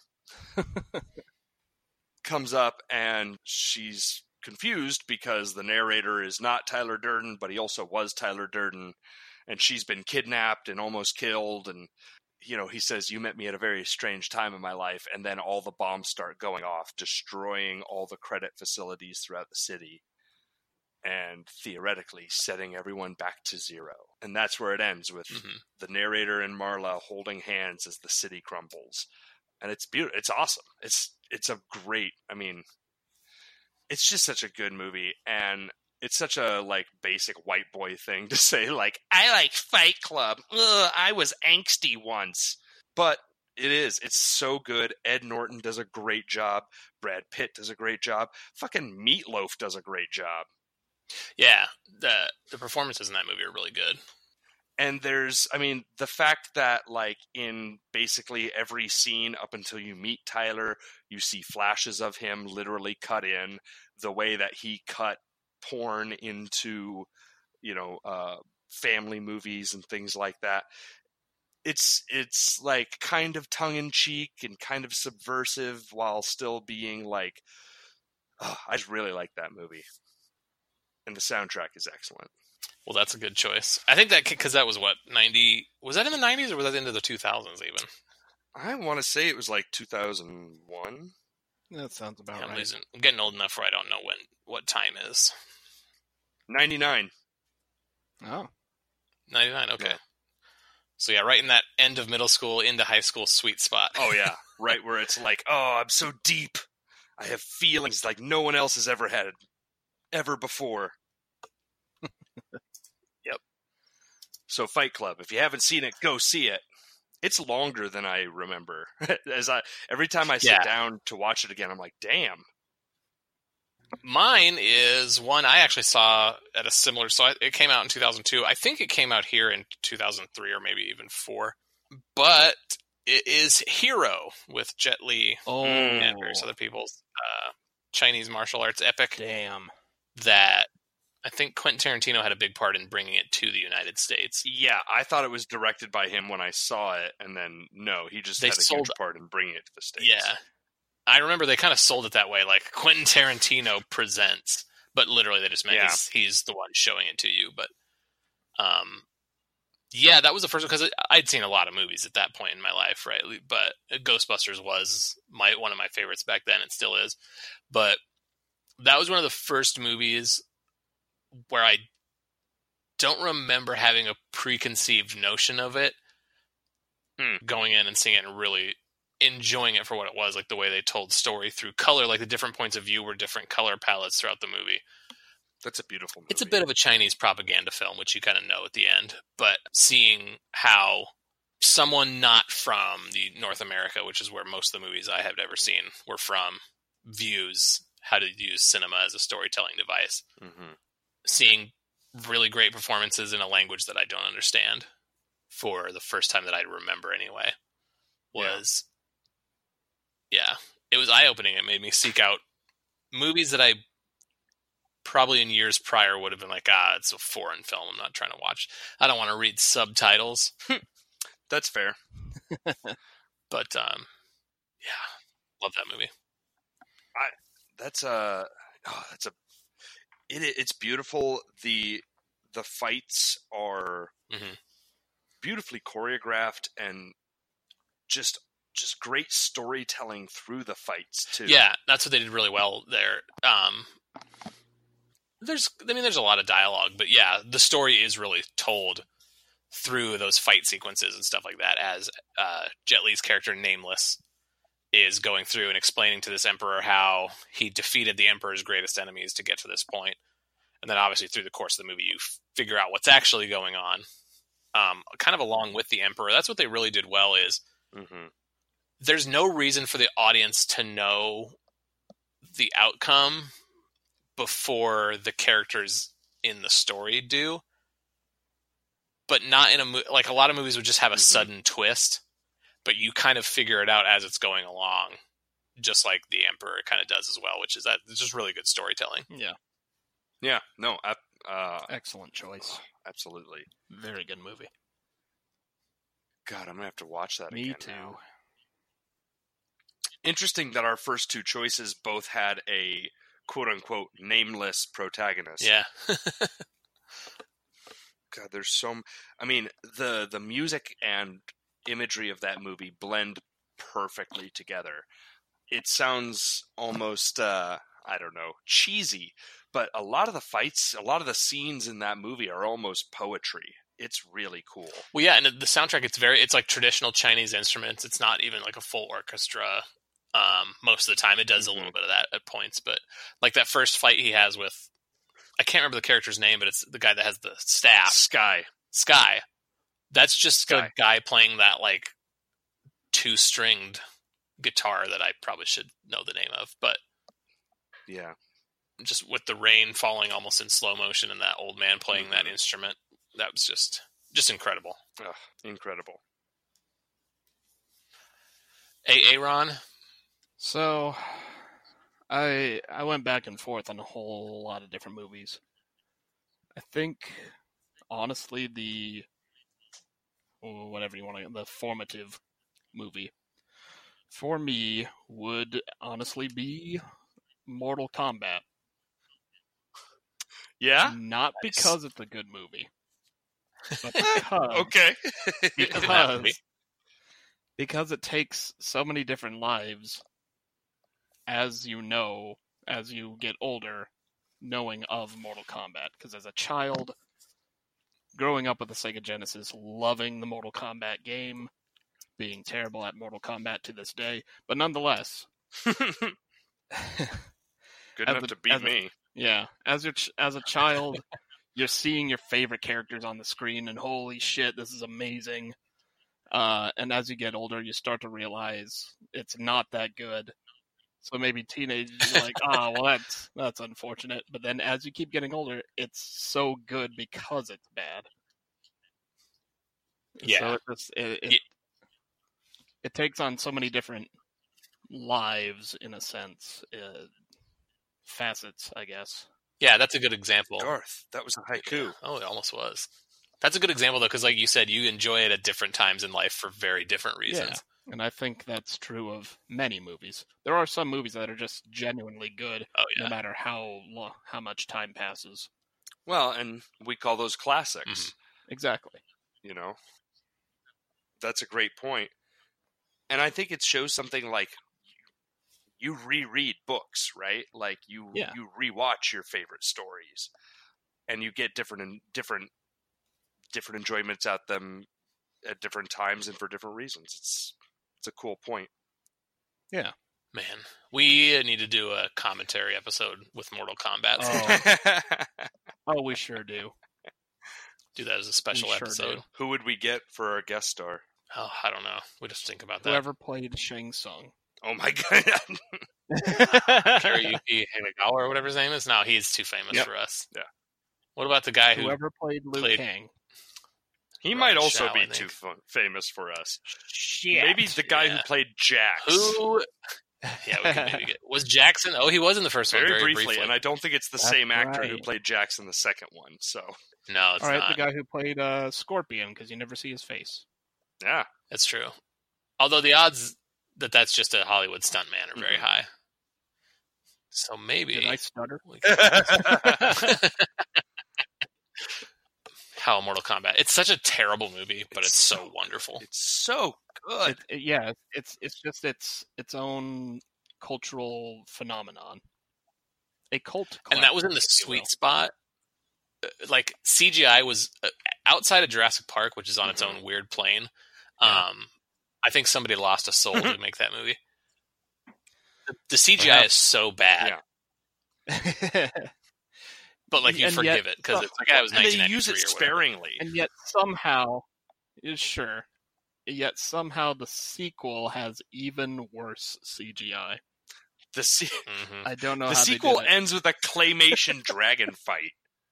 comes up, and she's confused because the narrator is not Tyler Durden, but he also was Tyler Durden, and she's been kidnapped and almost killed. And he says, "You met me at a very strange time in my life," and then all the bombs start going off, destroying all the credit facilities throughout the city, and theoretically setting everyone back to zero. And that's where it ends, with the narrator and Marla holding hands as the city crumbles. And it's beautiful. It's awesome. It's a great, it's just such a good movie. And it's such a basic white boy thing to say, I like Fight Club. Ugh, I was angsty once. But It is. It's so good. Ed Norton does a great job. Brad Pitt does a great job. Fucking Meatloaf does a great job. Yeah, the performances in that movie are really good. And there's, I mean, the fact that, like, in basically every scene up until you meet Tyler, you see flashes of him literally cut in, the way that he cut porn into, family movies and things like that. It's like kind of tongue-in-cheek and kind of subversive while still being like, I just really like that movie. And the soundtrack is excellent. Well, that's a good choice. I think that because that was what 90. Was that in the 90s or was that into the 2000s even? I want to say it was like 2001. That sounds about right. I'm getting old enough where I don't know what time is. 99. Oh, 99. Okay. Yeah. So yeah, right in that end of middle school into high school sweet spot. Oh yeah, right where it's like, oh, I'm so deep. I have feelings like no one else has ever had ever before. Yep. So Fight Club, if you haven't seen it, go see it. It's longer than I remember. Every time I sit down to watch it again, I'm like, damn. Mine is one I actually saw at a similar. So it came out in 2002. I think it came out here in 2003 or maybe even 4. But it is Hero with Jet Li and various other people's Chinese martial arts epic. Damn. That I think Quentin Tarantino had a big part in bringing it to the United States. Yeah, I thought it was directed by him when I saw it, and then no, he just had a huge part in bringing it to the States. Yeah. I remember they kind of sold it that way, like Quentin Tarantino presents, but literally they just meant he's the one showing it to you. But, yeah, that was the first one because I'd seen a lot of movies at that point in my life, right? But Ghostbusters was one of my favorites back then. It still is. But that was one of the first movies where I don't remember having a preconceived notion of it, going in and seeing it and really enjoying it for what it was, like the way they told story through color, like the different points of view were different color palettes throughout the movie. That's a beautiful movie. It's a bit of a Chinese propaganda film, which you kind of know at the end, but seeing how someone not from the North America, which is where most of the movies I have ever seen were from, views how to use cinema as a storytelling device. Mm-hmm. Seeing really great performances in a language that I don't understand for the first time that I remember anyway was... Yeah, it was eye-opening. It made me seek out movies that I probably in years prior would have been like, it's a foreign film. I'm not trying to watch. I don't want to read subtitles. That's fair. But, yeah, love that movie. It's beautiful. The fights are beautifully choreographed and just great storytelling through the fights too. Yeah, that's what they did really well there. There's a lot of dialogue, but yeah, the story is really told through those fight sequences and stuff like that as Jet Li's character Nameless is going through and explaining to this emperor how he defeated the emperor's greatest enemies to get to this point. And then obviously through the course of the movie, you figure out what's actually going on. Kind of along with the emperor. That's what they really did well is there's no reason for the audience to know the outcome before the characters in the story do. But not in like a lot of movies would just have a sudden twist, but you kind of figure it out as it's going along, just like the Emperor kind of does as well, which is that it's just really good storytelling. Yeah. Yeah. No. Excellent choice. Absolutely. Very good movie. God, I'm gonna have to watch that again. Me too. Now. Interesting that our first two choices both had a quote-unquote nameless protagonist. Yeah. God, there's so... I mean, the music and imagery of that movie blend perfectly together. It sounds almost, I don't know, cheesy, but a lot of the fights, a lot of the scenes in that movie are almost poetry. It's really cool. Well, yeah, and the soundtrack, it's like traditional Chinese instruments. It's not even like a full orchestra. Most of the time, it does a little bit of that at points, but like that first fight he has with, I can't remember the character's name, but it's the guy that has the staff. Sky. That's just a guy playing that like 2-stringed guitar that I probably should know the name of, but Yeah. just with the rain falling almost in slow motion and that old man playing that instrument, that was just incredible. Ugh, incredible. Ron? So, I went back and forth on a whole lot of different movies. I think, honestly, the formative movie for me would honestly be Mortal Kombat. Yeah? Not Nice. because it's a good movie, but because Okay. because it takes so many different lives, as you get older, knowing of Mortal Kombat. Because as a child, growing up with the Sega Genesis, loving the Mortal Kombat game, being terrible at Mortal Kombat to this day, but nonetheless, Good enough to beat me. Yeah, as a child, you're seeing your favorite characters on the screen, and holy shit, this is amazing. And as you get older, you start to realize it's not that good. So maybe teenagers are like, well, that's unfortunate. But then as you keep getting older, it's so good because it's bad. Yeah. So it takes on so many different lives, in a sense, facets, I guess. Yeah, that's a good example. Garth, that was a haiku. Oh, it almost was. That's a good example, though, because like you said, you enjoy it at different times in life for very different reasons. Yeah, and I think that's true of many movies. There are some movies that are just genuinely good, no matter how much time passes. Well, and we call those classics. Exactly. You know? That's a great point. And I think it shows something like you reread books, right? Like you rewatch your favorite stories, and you get different enjoyments at them at different times and for different reasons. It's a cool point. Yeah, man, we need to do a commentary episode with Mortal Kombat. Oh, we sure do. Do that as a special episode. Who would we get for our guest star? Oh, I don't know. We just think about that. Whoever played Shang Tsung. Oh my god. Hiroyuki Hayagawa or whatever his name is. No, he's too famous for us. Yeah. What about the guy whoever played Liu Kang? He might also be too famous for us. Shit. Maybe the guy who played Jax. Who? Yeah, we could maybe was Jackson? Oh, he was in the first one very briefly, and I don't think it's the same actor who played Jax in the second one. So no, it's all right. not. The guy who played Scorpion, because you never see his face. Yeah, that's true. Although the odds that that's just a Hollywood stuntman are very high. So maybe. Did I stutter? How Mortal Kombat. It's such a terrible movie, but it's so wonderful. It's so good. It's just its own cultural phenomenon. A cult classic, and that was in the sweet spot. Like CGI was outside of Jurassic Park, which is on its own weird plane. I think somebody lost a soul to make that movie. The CGI is so bad. Yeah. But like you forgive it because it's like it was 1993 and they use it sparingly. And yet somehow the sequel has even worse CGI. I don't know. The sequel ends with a claymation dragon fight.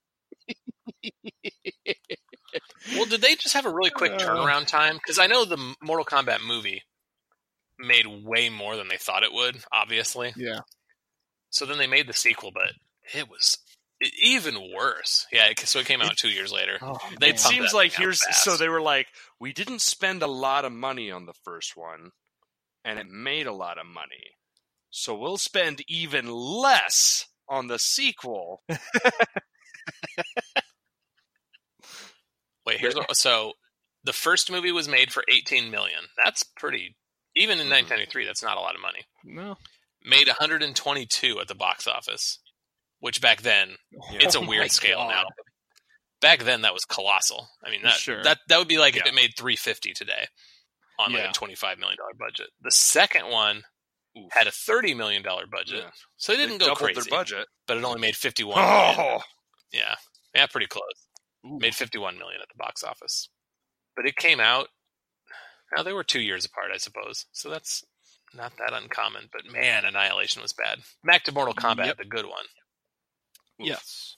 Well, did they just have a really quick turnaround time? Because I know the Mortal Kombat movie made way more than they thought it would. Obviously, yeah. So then they made the sequel, but it was even worse. Yeah, so it came out 2 years later. It seems like so they were like, we didn't spend a lot of money on the first one, and it made a lot of money, so we'll spend even less on the sequel. Wait, so the first movie was made for $18 million. That's pretty. Even in 1993, that's not a lot of money. No. Made 122 at the box office. Which back then, it's a weird scale now. Back then, that was colossal. I mean, that would be like if it made $350 today on like a $25 million budget. The second one had a $30 million budget, so they didn't go crazy. Their budget, but it only made $51 million. Yeah, pretty close. Made $51 million at the box office, but it came out. Now, they were 2 years apart, I suppose, so that's not that uncommon. But man, Annihilation was bad. Back to Mortal Kombat, Yep. the good one. Oof. Yes.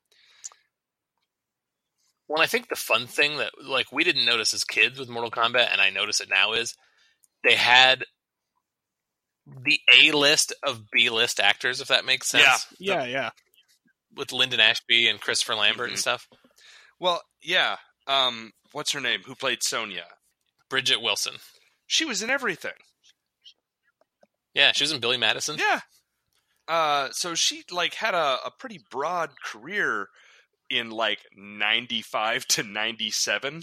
Well, I think the fun thing that like we didn't notice as kids with Mortal Kombat, and I notice it now, is they had the A-list of B-list actors, if that makes sense. Yeah. With Lyndon Ashby and Christopher Lambert and stuff. Well, yeah. What's her name? Who played Sonya? Bridget Wilson. She was in everything. Yeah, she was in Billy Madison. Yeah. So she like had a pretty broad career in like 95 to 97.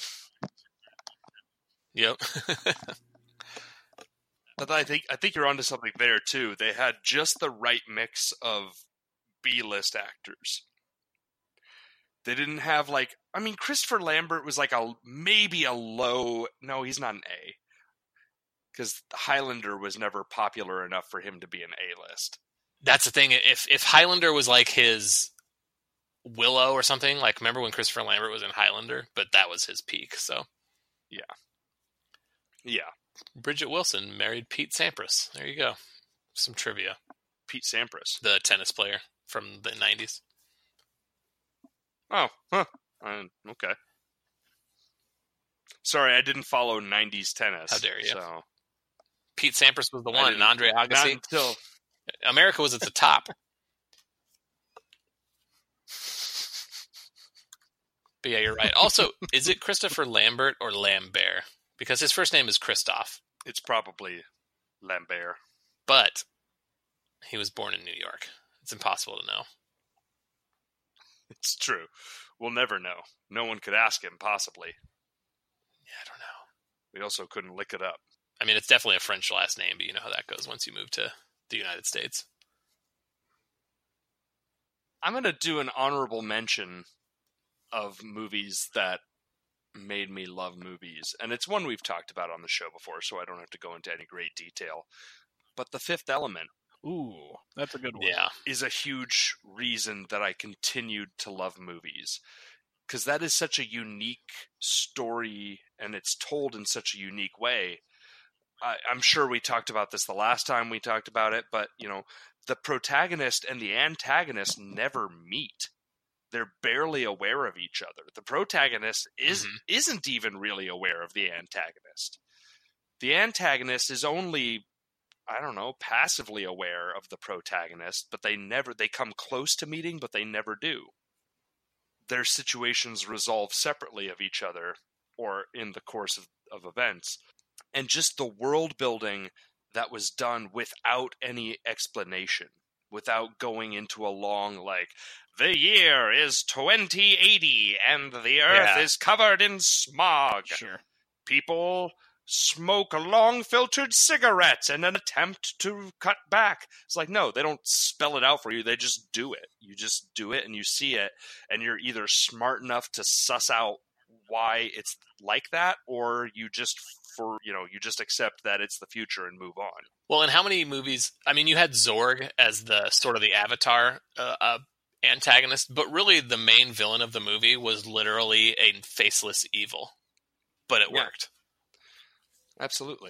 Yep. But I think you're onto something there too. They had just the right mix of B-list actors. They didn't have like, I mean, Christopher Lambert was like maybe a low. No, he's not an A, because Highlander was never popular enough for him to be an A-list. That's the thing. If Highlander was like his Willow or something, like remember when Christopher Lambert was in Highlander, but that was his peak. So Yeah. Bridget Wilson married Pete Sampras. There you go. Some trivia. Pete Sampras. The tennis player from the 90s. Oh, huh. Okay. Sorry, I didn't follow 90s tennis. How dare you. So. Pete Sampras was the I one, didn't- and Andre Not Agassi. until America was at the top. But yeah, you're right. Also, is it Christopher Lambert or Lambert? Because his first name is Christoph, it's probably Lambert. but he was born in New York. It's impossible to know. It's true. We'll never know. No one could ask him, possibly. Yeah, I don't know. We also couldn't look it up. I mean, it's definitely a French last name, but you know how that goes once you move to the United States. I'm going to do an honorable mention of movies that made me love movies. And it's one we've talked about on the show before, so I don't have to go into any great detail. But The Fifth Element Ooh, that's a good one. Yeah. is a huge reason that I continued to love movies. Because that is such a unique story, and it's told in such a unique way. I'm sure we talked about this the last time we talked about it, but, you know, the protagonist and the antagonist never meet. They're barely aware of each other. The protagonist isn't even really aware of the antagonist. The antagonist is only, I don't know, passively aware of the protagonist, but they come close to meeting, but they never do. Their situations resolve separately of each other or in the course of events. And just the world building that was done without any explanation, without going into a long, like, the year is 2080 and the earth is covered in smog. Sure. People smoke long filtered cigarettes in an attempt to cut back. It's like, no, they don't spell it out for you. They just do it. You just do it and you see it, and you're either smart enough to suss out why it's like that, or you just accept that it's the future and move on. Well, and how many movies? I mean, you had Zorg as the sort of the Avatar antagonist, but really the main villain of the movie was literally a faceless evil. But it worked. Absolutely.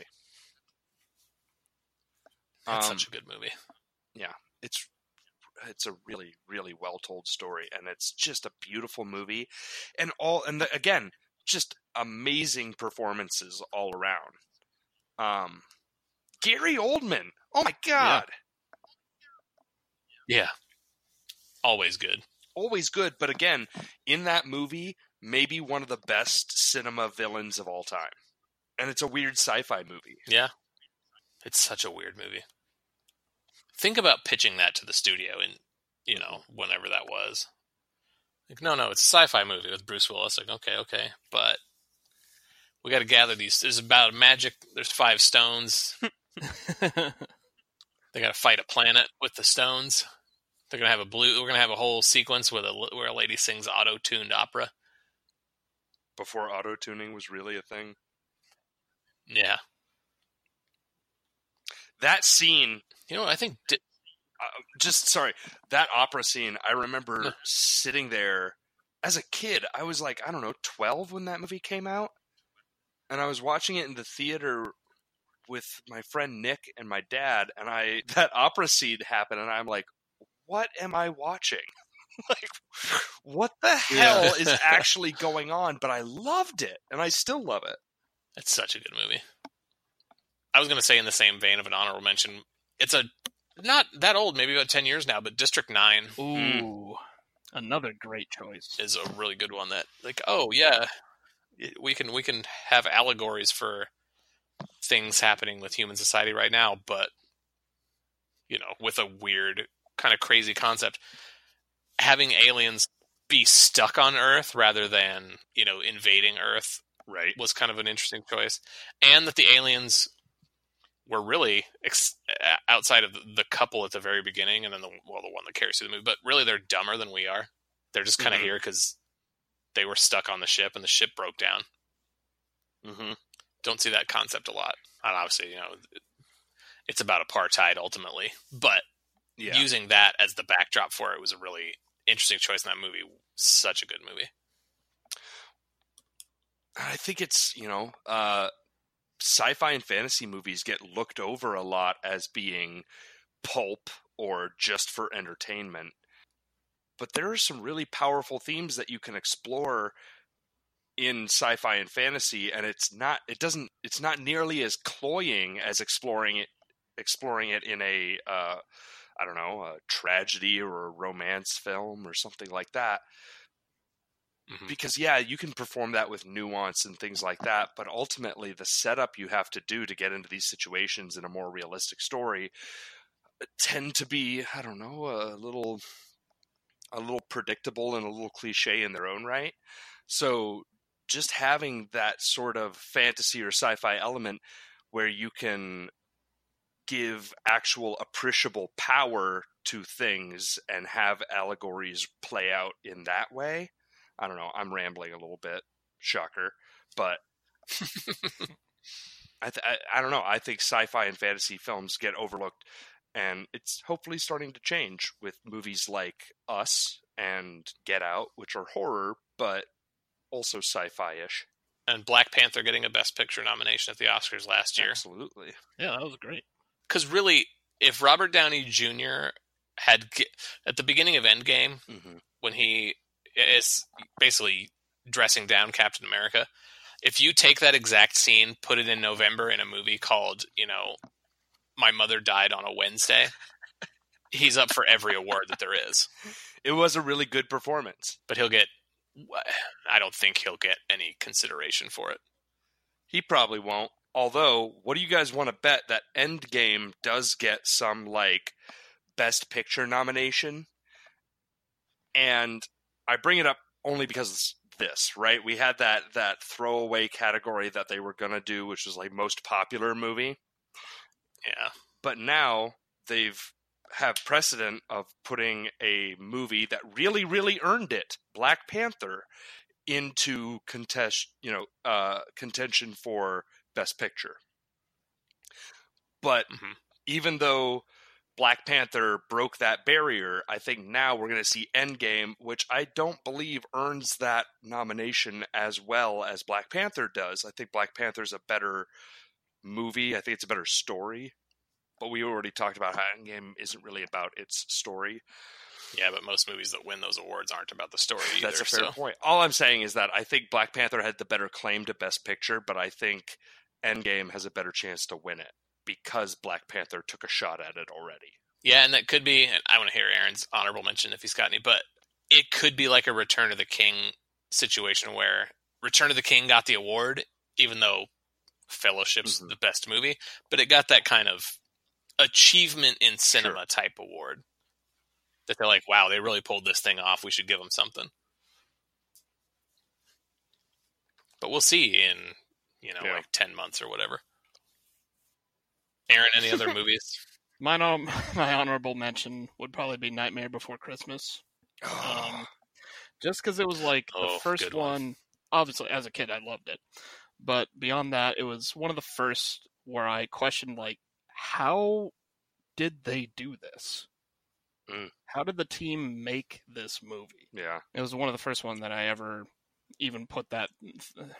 That's such a good movie. Yeah, it's a really, really well told story, and it's just a beautiful movie, and again, just amazing performances all around. Gary Oldman, oh my god, Yeah, always good. always good. But again, in that movie, maybe one of the best cinema villains of all time, and it's a weird sci-fi movie. Yeah, it's such a weird movie. Think about pitching that to the studio in, whenever that was. Like, no, it's a sci-fi movie with Bruce Willis. Like, okay, but we got to gather these. There's about magic. There's 5 stones. They got to fight a planet with the stones. They're gonna have We're gonna have a whole sequence where a lady sings auto-tuned opera. Before auto-tuning was really a thing. Yeah, That scene. I think. That opera scene, I remember sitting there as a kid. I was like, I don't know, 12 when that movie came out. and I was watching it in the theater with my friend Nick and my dad, and that opera scene happened, and I'm like, what am I watching? Like, what the hell is actually going on? But I loved it, and I still love it. It's such a good movie. I was going to say, in the same vein of an honorable mention, it's not that old, maybe about 10 years now, but District 9. Ooh, another great choice. Is a really good one that, like, oh yeah, we can have allegories for things happening with human society right now, but, you know, with a weird, kind of crazy concept. Having aliens be stuck on Earth rather than, you know, invading Earth, right, was kind of an interesting choice. And that the aliens were really outside of the couple at the very beginning, and then the one that carries through the movie, but really they're dumber than we are. They're just kind of here because they were stuck on the ship and the ship broke down. Don't see that concept a lot. And obviously, you know, it's about apartheid ultimately, but using that as the backdrop for it was a really interesting choice in that movie. Such a good movie. I think it's, you know, sci-fi and fantasy movies get looked over a lot as being pulp or just for entertainment. But there are some really powerful themes that you can explore in sci-fi and fantasy, and it's not nearly as cloying as exploring it in a I don't know, a tragedy or a romance film or something like that. Because, yeah, you can perform that with nuance and things like that, but ultimately the setup you have to do to get into these situations in a more realistic story tend to be, I don't know, a little predictable and a little cliche in their own right. So just having that sort of fantasy or sci-fi element where you can give actual appreciable power to things and have allegories play out in that way. I don't know. I'm rambling a little bit. Shocker. But I don't know. I think sci-fi and fantasy films get overlooked, and it's hopefully starting to change with movies like Us and Get Out, which are horror, but also sci-fi-ish. And Black Panther getting a Best Picture nomination at the Oscars last year. Absolutely. Yeah, that was great. Because really, if Robert Downey Jr. had, at the beginning of Endgame, when he is basically dressing down Captain America, if you take that exact scene, put it in November in a movie called, you know, My Mother Died on a Wednesday, he's up for every award that there is. It was a really good performance. But I don't think he'll get any consideration for it. He probably won't. Although, what do you guys want to bet that Endgame does get some, like, Best Picture nomination? And I bring it up only because this, right? We had that throwaway category that they were going to do, which was, like, most popular movie. Yeah. But now they've have precedent of putting a movie that really, really earned it, Black Panther, into contention for Best Picture. But even though Black Panther broke that barrier, I think now we're going to see Endgame, which I don't believe earns that nomination as well as Black Panther does. I think Black Panther's a better movie. I think it's a better story. But we already talked about how Endgame isn't really about its story. Yeah, but most movies that win those awards aren't about the story either. That's a fair point. All I'm saying is that I think Black Panther had the better claim to Best Picture, but I think Endgame has a better chance to win it because Black Panther took a shot at it already. Yeah, and that could be, and I want to hear Aaron's honorable mention if he's got any, but it could be like a Return of the King situation where Return of the King got the award, even though Fellowship's the best movie, but it got that kind of achievement in cinema type award that they're like, wow, they really pulled this thing off. We should give them something. But we'll see in, like 10 months or whatever. Aaron, any other movies? My honorable mention would probably be Nightmare Before Christmas. Just because it was like the first one. Obviously, as a kid, I loved it. But beyond that, it was one of the first where I questioned, like, how did they do this? How did the team make this movie? Yeah. It was one of the first ones that I ever even put that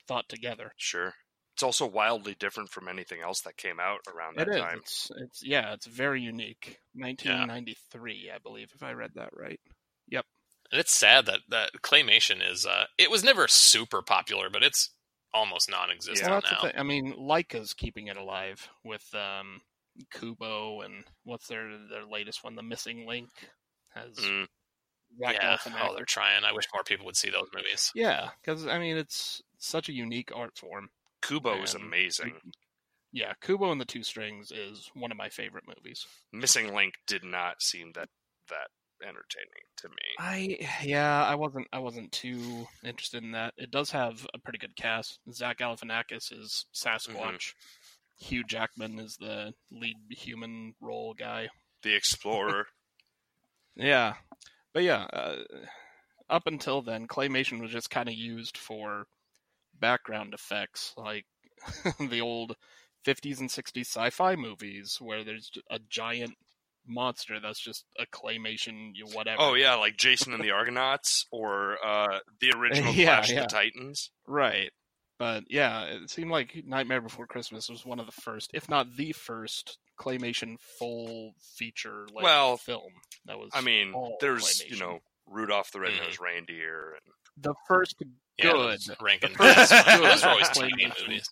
thought together. Sure. It's also wildly different from anything else that came out around that time. It's very unique. 1993, I believe, if I read that right. Yep. And it's sad that claymation is. It was never super popular, but it's almost non-existent Well, that's now. the thing. I mean, Leica's keeping it alive with Kubo, and what's their latest one, The Missing Link, has. Zach Galifianakis. They're trying. I wish more people would see those movies. Yeah, because I mean, it's such a unique art form. Kubo is amazing. Yeah, Kubo and the Two Strings is one of my favorite movies. Missing Link did not seem that entertaining to me. I wasn't too interested in that. It does have a pretty good cast. Zach Galifianakis is Sasquatch. Hugh Jackman is the lead human role guy. The Explorer. Yeah. But yeah, up until then, claymation was just kind of used for background effects, like the old 50s and 60s sci-fi movies where there's a giant monster that's just a claymation, whatever. Oh yeah, like Jason and the Argonauts, or the original Clash of the Titans. Right. But yeah, it seemed like Nightmare Before Christmas was one of the first, if not the first, claymation full feature film that was. I mean, there's claymation. Rudolph the Red-Nosed Reindeer, and the first good ranking. Those are always TV movies.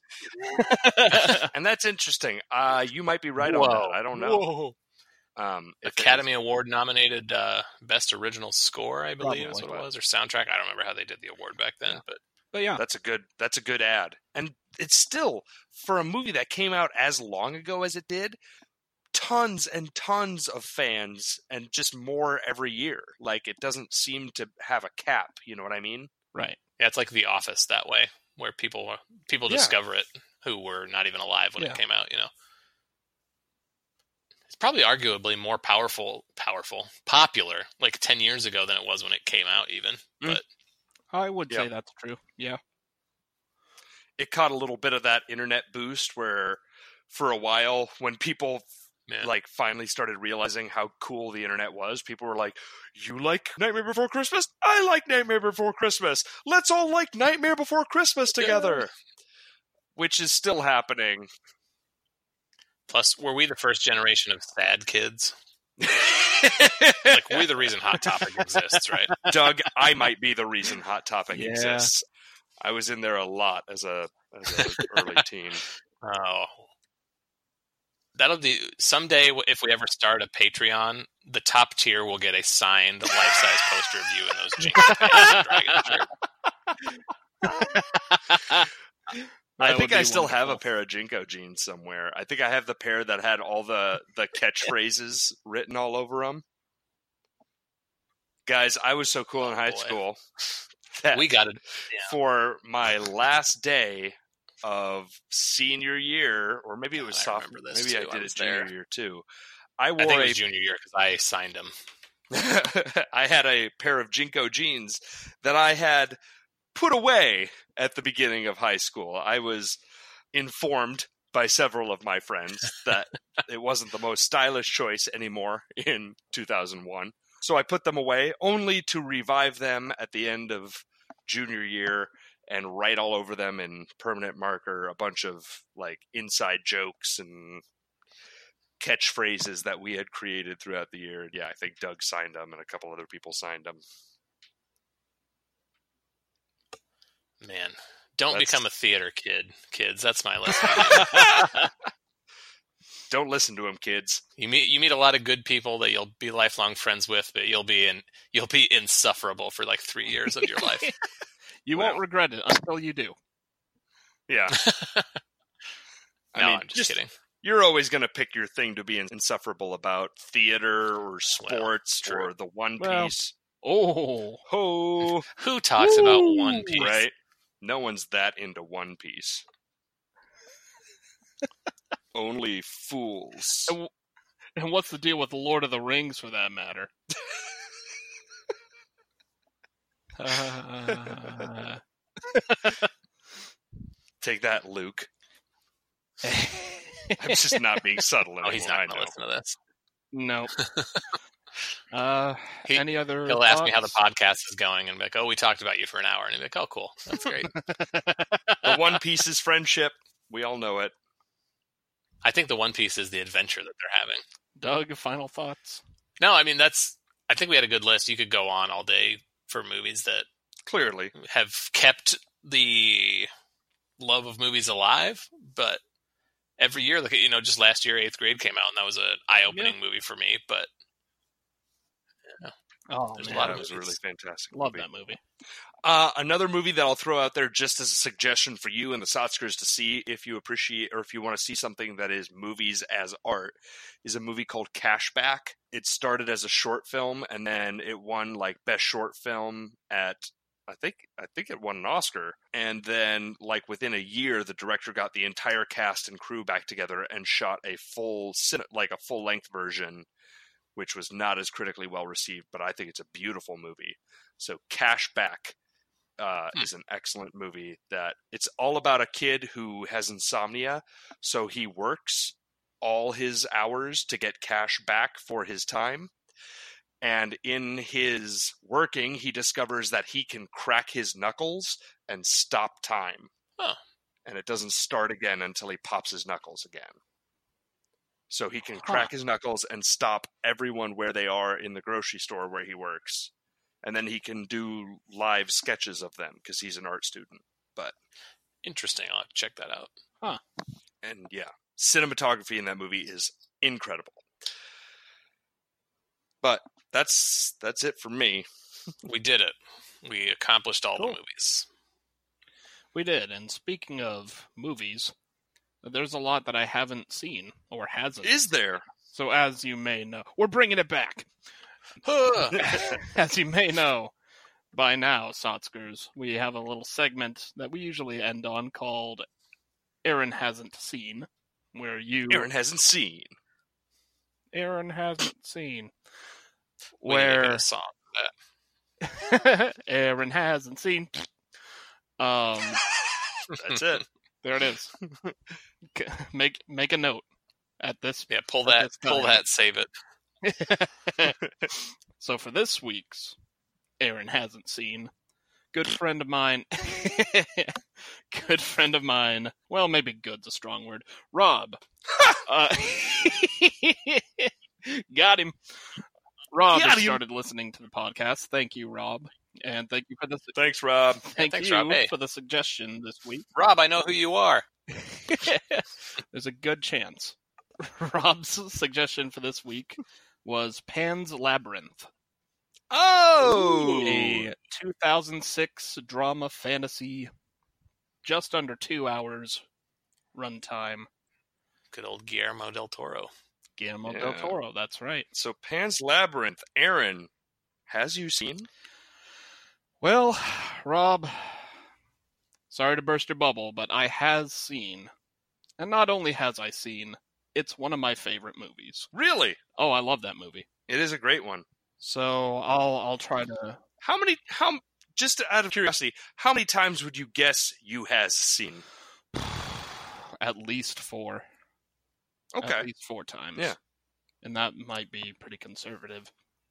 And that's interesting. You might be right on that. I don't know. Academy Award nominated Best Original Score, I believe is what it was, or soundtrack. I don't remember how they did the award back then, but yeah, that's a good ad, and it's still, for a movie that came out as long ago as it did, tons and tons of fans, and just more every year. Like, it doesn't seem to have a cap. You know what I mean? Right. Yeah, it's like The Office that way, where people discover it who were not even alive when it came out. It's probably arguably more popular, like 10 years ago than it was when it came out, even. But I would say that's true. Yeah. It caught a little bit of that internet boost where, for a while, when people finally started realizing how cool the internet was, people were like, "You like Nightmare Before Christmas? I like Nightmare Before Christmas. Let's all like Nightmare Before Christmas together." Which is still happening. Plus, were we the first generation of sad kids? Like, we're the reason Hot Topic exists, right? Doug, I might be the reason Hot Topic exists. I was in there a lot as a early teen. Oh. That'll do. Someday, if we ever start a Patreon, the top tier will get a signed life-size poster of you in those Jinko pants. I think I still have a pair of Jinko jeans somewhere. I think I have the pair that had all the catchphrases written all over them. Guys, I was so cool in high school that we got it for my last day of senior year, or maybe it was sophomore. Maybe I did it junior year too. I think it was junior year because I signed them. I had a pair of Jinko jeans that I had put away at the beginning of high school. I was informed by several of my friends that it wasn't the most stylish choice anymore in 2001. So I put them away, only to revive them at the end of junior year and write all over them in permanent marker a bunch of like inside jokes and catchphrases that we had created throughout the year. Yeah, I think Doug signed them and a couple other people signed them. Man, don't become a theater kid, kids. That's my lesson. Don't listen to him, kids. You meet a lot of good people that you'll be lifelong friends with, but you'll be insufferable for like 3 years of your life. You won't regret it until you do. Yeah. I'm just kidding. You're always going to pick your thing to be insufferable about: theater or sports or the One Piece. Who talks about One Piece? Right? No one's that into One Piece. Only fools. And what's the deal with the Lord of the Rings, for that matter? Take that, Luke. I'm just not being subtle anymore. He's not going to listen to this. No. He- Any other He'll ask me how the thoughts? podcast is going and be like, "Oh, we talked about you for an hour," and he'll be like, "Oh, cool, that's great." The One Piece is friendship. We all know it. I think the One Piece is the adventure that they're having. Doug, final thoughts? No, I mean I think we had a good list. You could go on all day for movies that Clearly. have kept the love of movies alive, but every year, like just last year, 8th Grade came out, and that was an eye-opening movie for me. But Oh, There's a man. lot That of was a movies. really fantastic Love movie. that movie. Another movie that I'll throw out there just as a suggestion for you and the Sotskers to see if you appreciate or if you want to see something that is movies as art is a movie called Cashback. It started as a short film and then it won like best short film at I think it won an Oscar. And then like within a year the director got the entire cast and crew back together and shot a full length version, which was not as critically well received, but I think it's a beautiful movie. So Cashback is an excellent movie that it's all about a kid who has insomnia. So he works all his hours to get cash back for his time. And in his working, he discovers that he can crack his knuckles and stop time. Oh. And it doesn't start again until he pops his knuckles again. So he can crack his knuckles and stop everyone where they are in the grocery store where he works. And then he can do live sketches of them because he's an art student. But Interesting. I'll have to check that out. and yeah, cinematography in that movie is incredible. But that's it for me. We did it. We accomplished all Cool. the movies. We did. And speaking of movies, there's a lot that I haven't seen or hasn't. Is there? So as you may know, we're bringing it back. As you may know by now, Sotskers, we have a little segment that we usually end on called Aaron Hasn't Seen, where Aaron hasn't seen. Aaron hasn't seen. We need to get Where a song for that. Aaron hasn't seen. That's it. There it is. Make a note at this. Yeah, pull At that, this time. save it. So for this week's Aaron hasn't seen, good friend of mine, well, maybe good's a strong word, Rob. Got him. Rob Got has him. started listening to the podcast. Thank you, Rob. And thank you for the Thanks, Rob. Thanks, you Rob. Hey. for the suggestion this week. Rob, I know who you are. There's a good chance. Rob's suggestion for this week was Pan's Labyrinth, Oh! a 2006 drama fantasy, just under 2 hours runtime. Good old Guillermo del Toro. Guillermo del Yeah. Toro, that's right. So Pan's Labyrinth. Aaron, has you seen? Well, Rob, sorry to burst your bubble, but I has seen, and not only has I seen, it's one of my favorite movies. Really? Oh, I love that movie. It is a great one. So I'll try to. Just out of curiosity, how many times would you guess you has seen? At least 4. Okay. At least 4 times. Yeah. And that might be pretty conservative.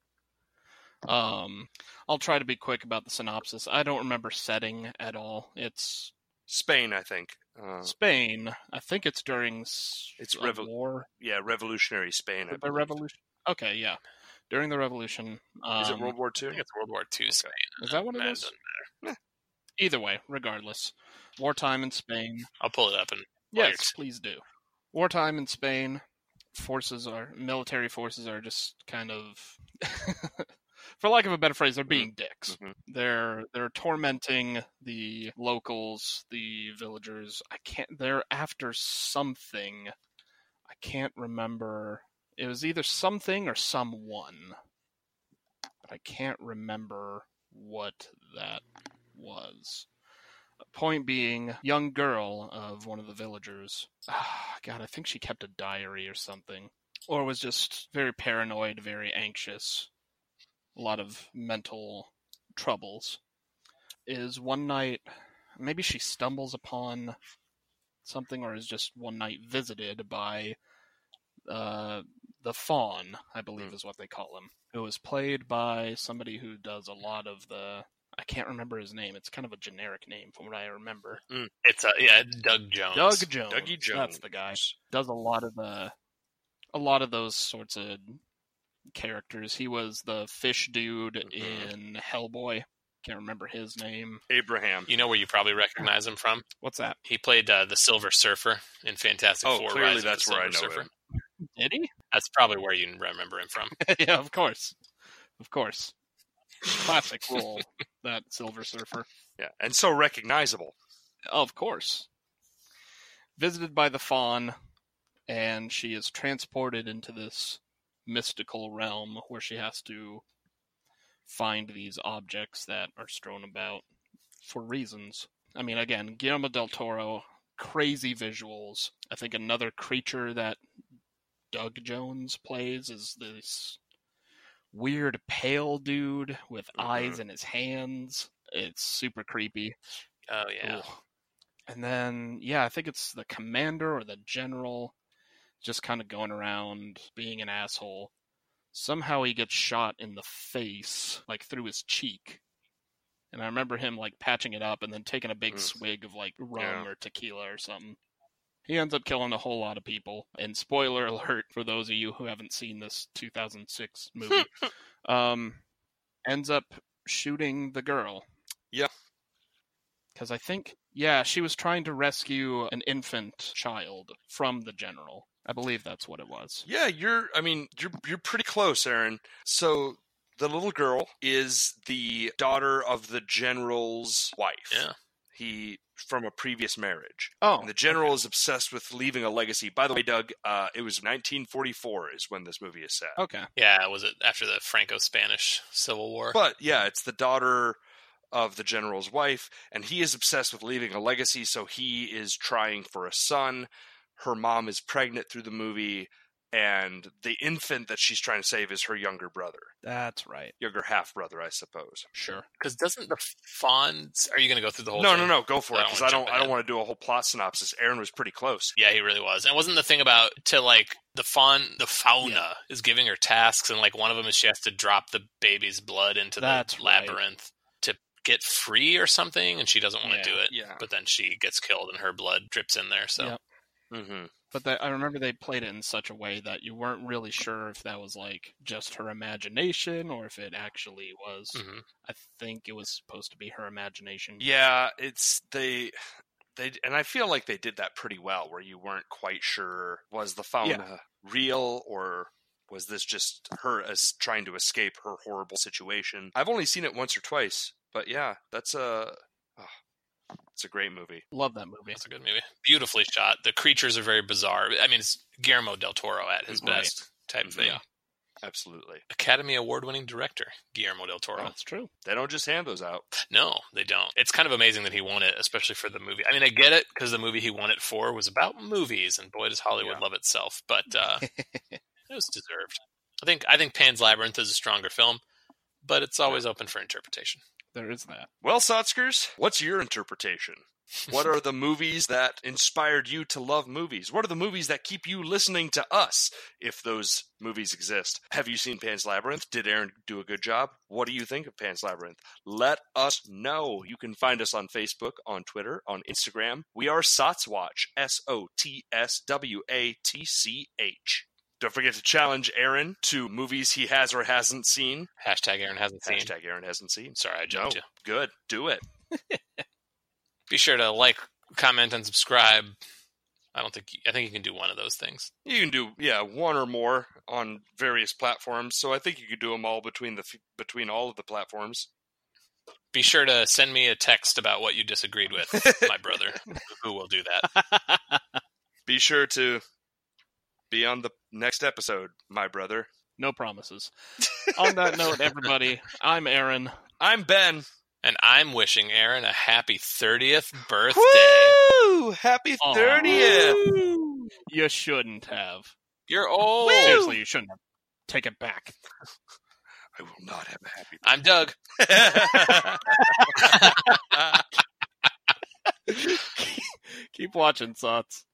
I'll try to be quick about the synopsis. I don't remember setting at all. It's Spain, I think. Spain. I think it's during It's a war. Yeah, revolutionary Spain. I The believe. revolution. Okay, yeah. During the revolution. Is it World War I II? think it's World War II Spain. Is that what it Nah, is? doesn't Either way, regardless. Wartime in Spain. I'll pull it up and Yes, please do. Wartime in Spain. Military forces are just kind of, for lack of a better phrase, they're being dicks. Mhm. They're tormenting the locals, the villagers. They're after something. I can't remember. It was either something or someone, but I can't remember what that was. Point being, young girl of one of the villagers. God, I think she kept a diary or something. Or was just very paranoid, very anxious. A lot of mental troubles. Is one night, maybe she stumbles upon something, or is just one night visited by the Fawn, I believe is what they call him, who was played by somebody who does a lot of the... I can't remember his name. It's kind of a generic name from what I remember. It's Doug Jones. Doug Jones. Dougie Jones. That's the guy. Does a lot of those sorts of characters. He was the fish dude in Hellboy. Can't remember his name. Abraham. You know where you probably recognize him from? What's that? He played the Silver Surfer in Fantastic Four. Clearly Rise of that's the where I Silver know Surfer. him. Did he? That's probably where you remember him from. Yeah, of course. Of course. Classic role, that Silver Surfer. Yeah, and so recognizable. Of course. Visited by the Fawn, and she is transported into this mystical realm where she has to find these objects that are strewn about for reasons. I mean, again, Guillermo del Toro, crazy visuals. I think another creature that Doug Jones plays is this weird pale dude with eyes in his hands. It's super creepy. Oh, yeah. Ugh. And then, yeah, I think it's the commander or the general just kind of going around being an asshole. Somehow he gets shot in the face, like through his cheek. And I remember him like patching it up and then taking a big swig of like rum or tequila or something. He ends up killing a whole lot of people. And spoiler alert for those of you who haven't seen this 2006 movie, ends up shooting the girl. Yeah. Because I think, she was trying to rescue an infant child from the general. I believe that's what it was. Yeah, you're pretty close, Aaron. So the little girl is the daughter of the general's wife. Yeah. He from a previous marriage. Oh. And the general is obsessed with leaving a legacy. By the way, Doug, it was 1944 is when this movie is set. Okay. Yeah, was it after the Franco-Spanish Civil War? But yeah, it's the daughter of the general's wife, and he is obsessed with leaving a legacy, so he is trying for a son. Her mom is pregnant through the movie, and the infant that she's trying to save is her younger brother. That's right. Younger half-brother, I suppose. Sure. Because doesn't the Fawn... Are you going to go through the whole No, thing? no, go for it, because I don't ahead. want to do a whole plot synopsis. Aaron was pretty close. Yeah, he really was. And wasn't the thing about the fauna is giving her tasks, and like one of them is she has to drop the baby's blood into the labyrinth to get free or something, and she doesn't want to do it. Yeah. But then she gets killed and her blood drips in there. So. Yep. Mm-hmm. But I remember they played it in such a way that you weren't really sure if that was like just her imagination or if it actually was. Mm-hmm. I think it was supposed to be her imagination. Yeah, it's they and I feel like they did that pretty well, where you weren't quite sure, was the fauna real, or was this just her as trying to escape her horrible situation? I've only seen it once or twice, but yeah, it's a great movie. Love that movie. It's a good movie. Beautifully shot. The creatures are very bizarre. I mean, it's Guillermo del Toro at his best type thing. Yeah, absolutely. Academy Award-winning director, Guillermo del Toro. That's true. They don't just hand those out. No, they don't. It's kind of amazing that he won it, especially for the movie. I mean, I get it, because the movie he won it for was about movies, and boy, does Hollywood love itself. But it was deserved. I think Pan's Labyrinth is a stronger film, but it's always open for interpretation. There is that. Well, Sotzkers, what's your interpretation? What are the movies that inspired you to love movies? What are the movies that keep you listening to us, if those movies exist? Have you seen Pan's Labyrinth? Did Aaron do a good job? What do you think of Pan's Labyrinth? Let us know. You can find us on Facebook, on Twitter, on Instagram. We are Sotswatch, SOTSWATCH. Don't forget to challenge Aaron to movies he has or hasn't seen. Hashtag Aaron hasn't seen. Hashtag Aaron hasn't seen. Sorry, I jumped you. Good. Do it. Be sure to like, comment, and subscribe. I think you can do one of those things. You can do, one or more on various platforms. So I think you could do them all between all of the platforms. Be sure to send me a text about what you disagreed with, my brother, who will do that. Be sure to be on the next episode, my brother. No promises. On that note, everybody, I'm Aaron. I'm Ben. And I'm wishing Aaron a happy 30th birthday. Woo! Happy 30th! Aww. You shouldn't have. You're old. Seriously, you shouldn't have. Take it back. I will not have a happy I'm Doug. Keep watching, Sots.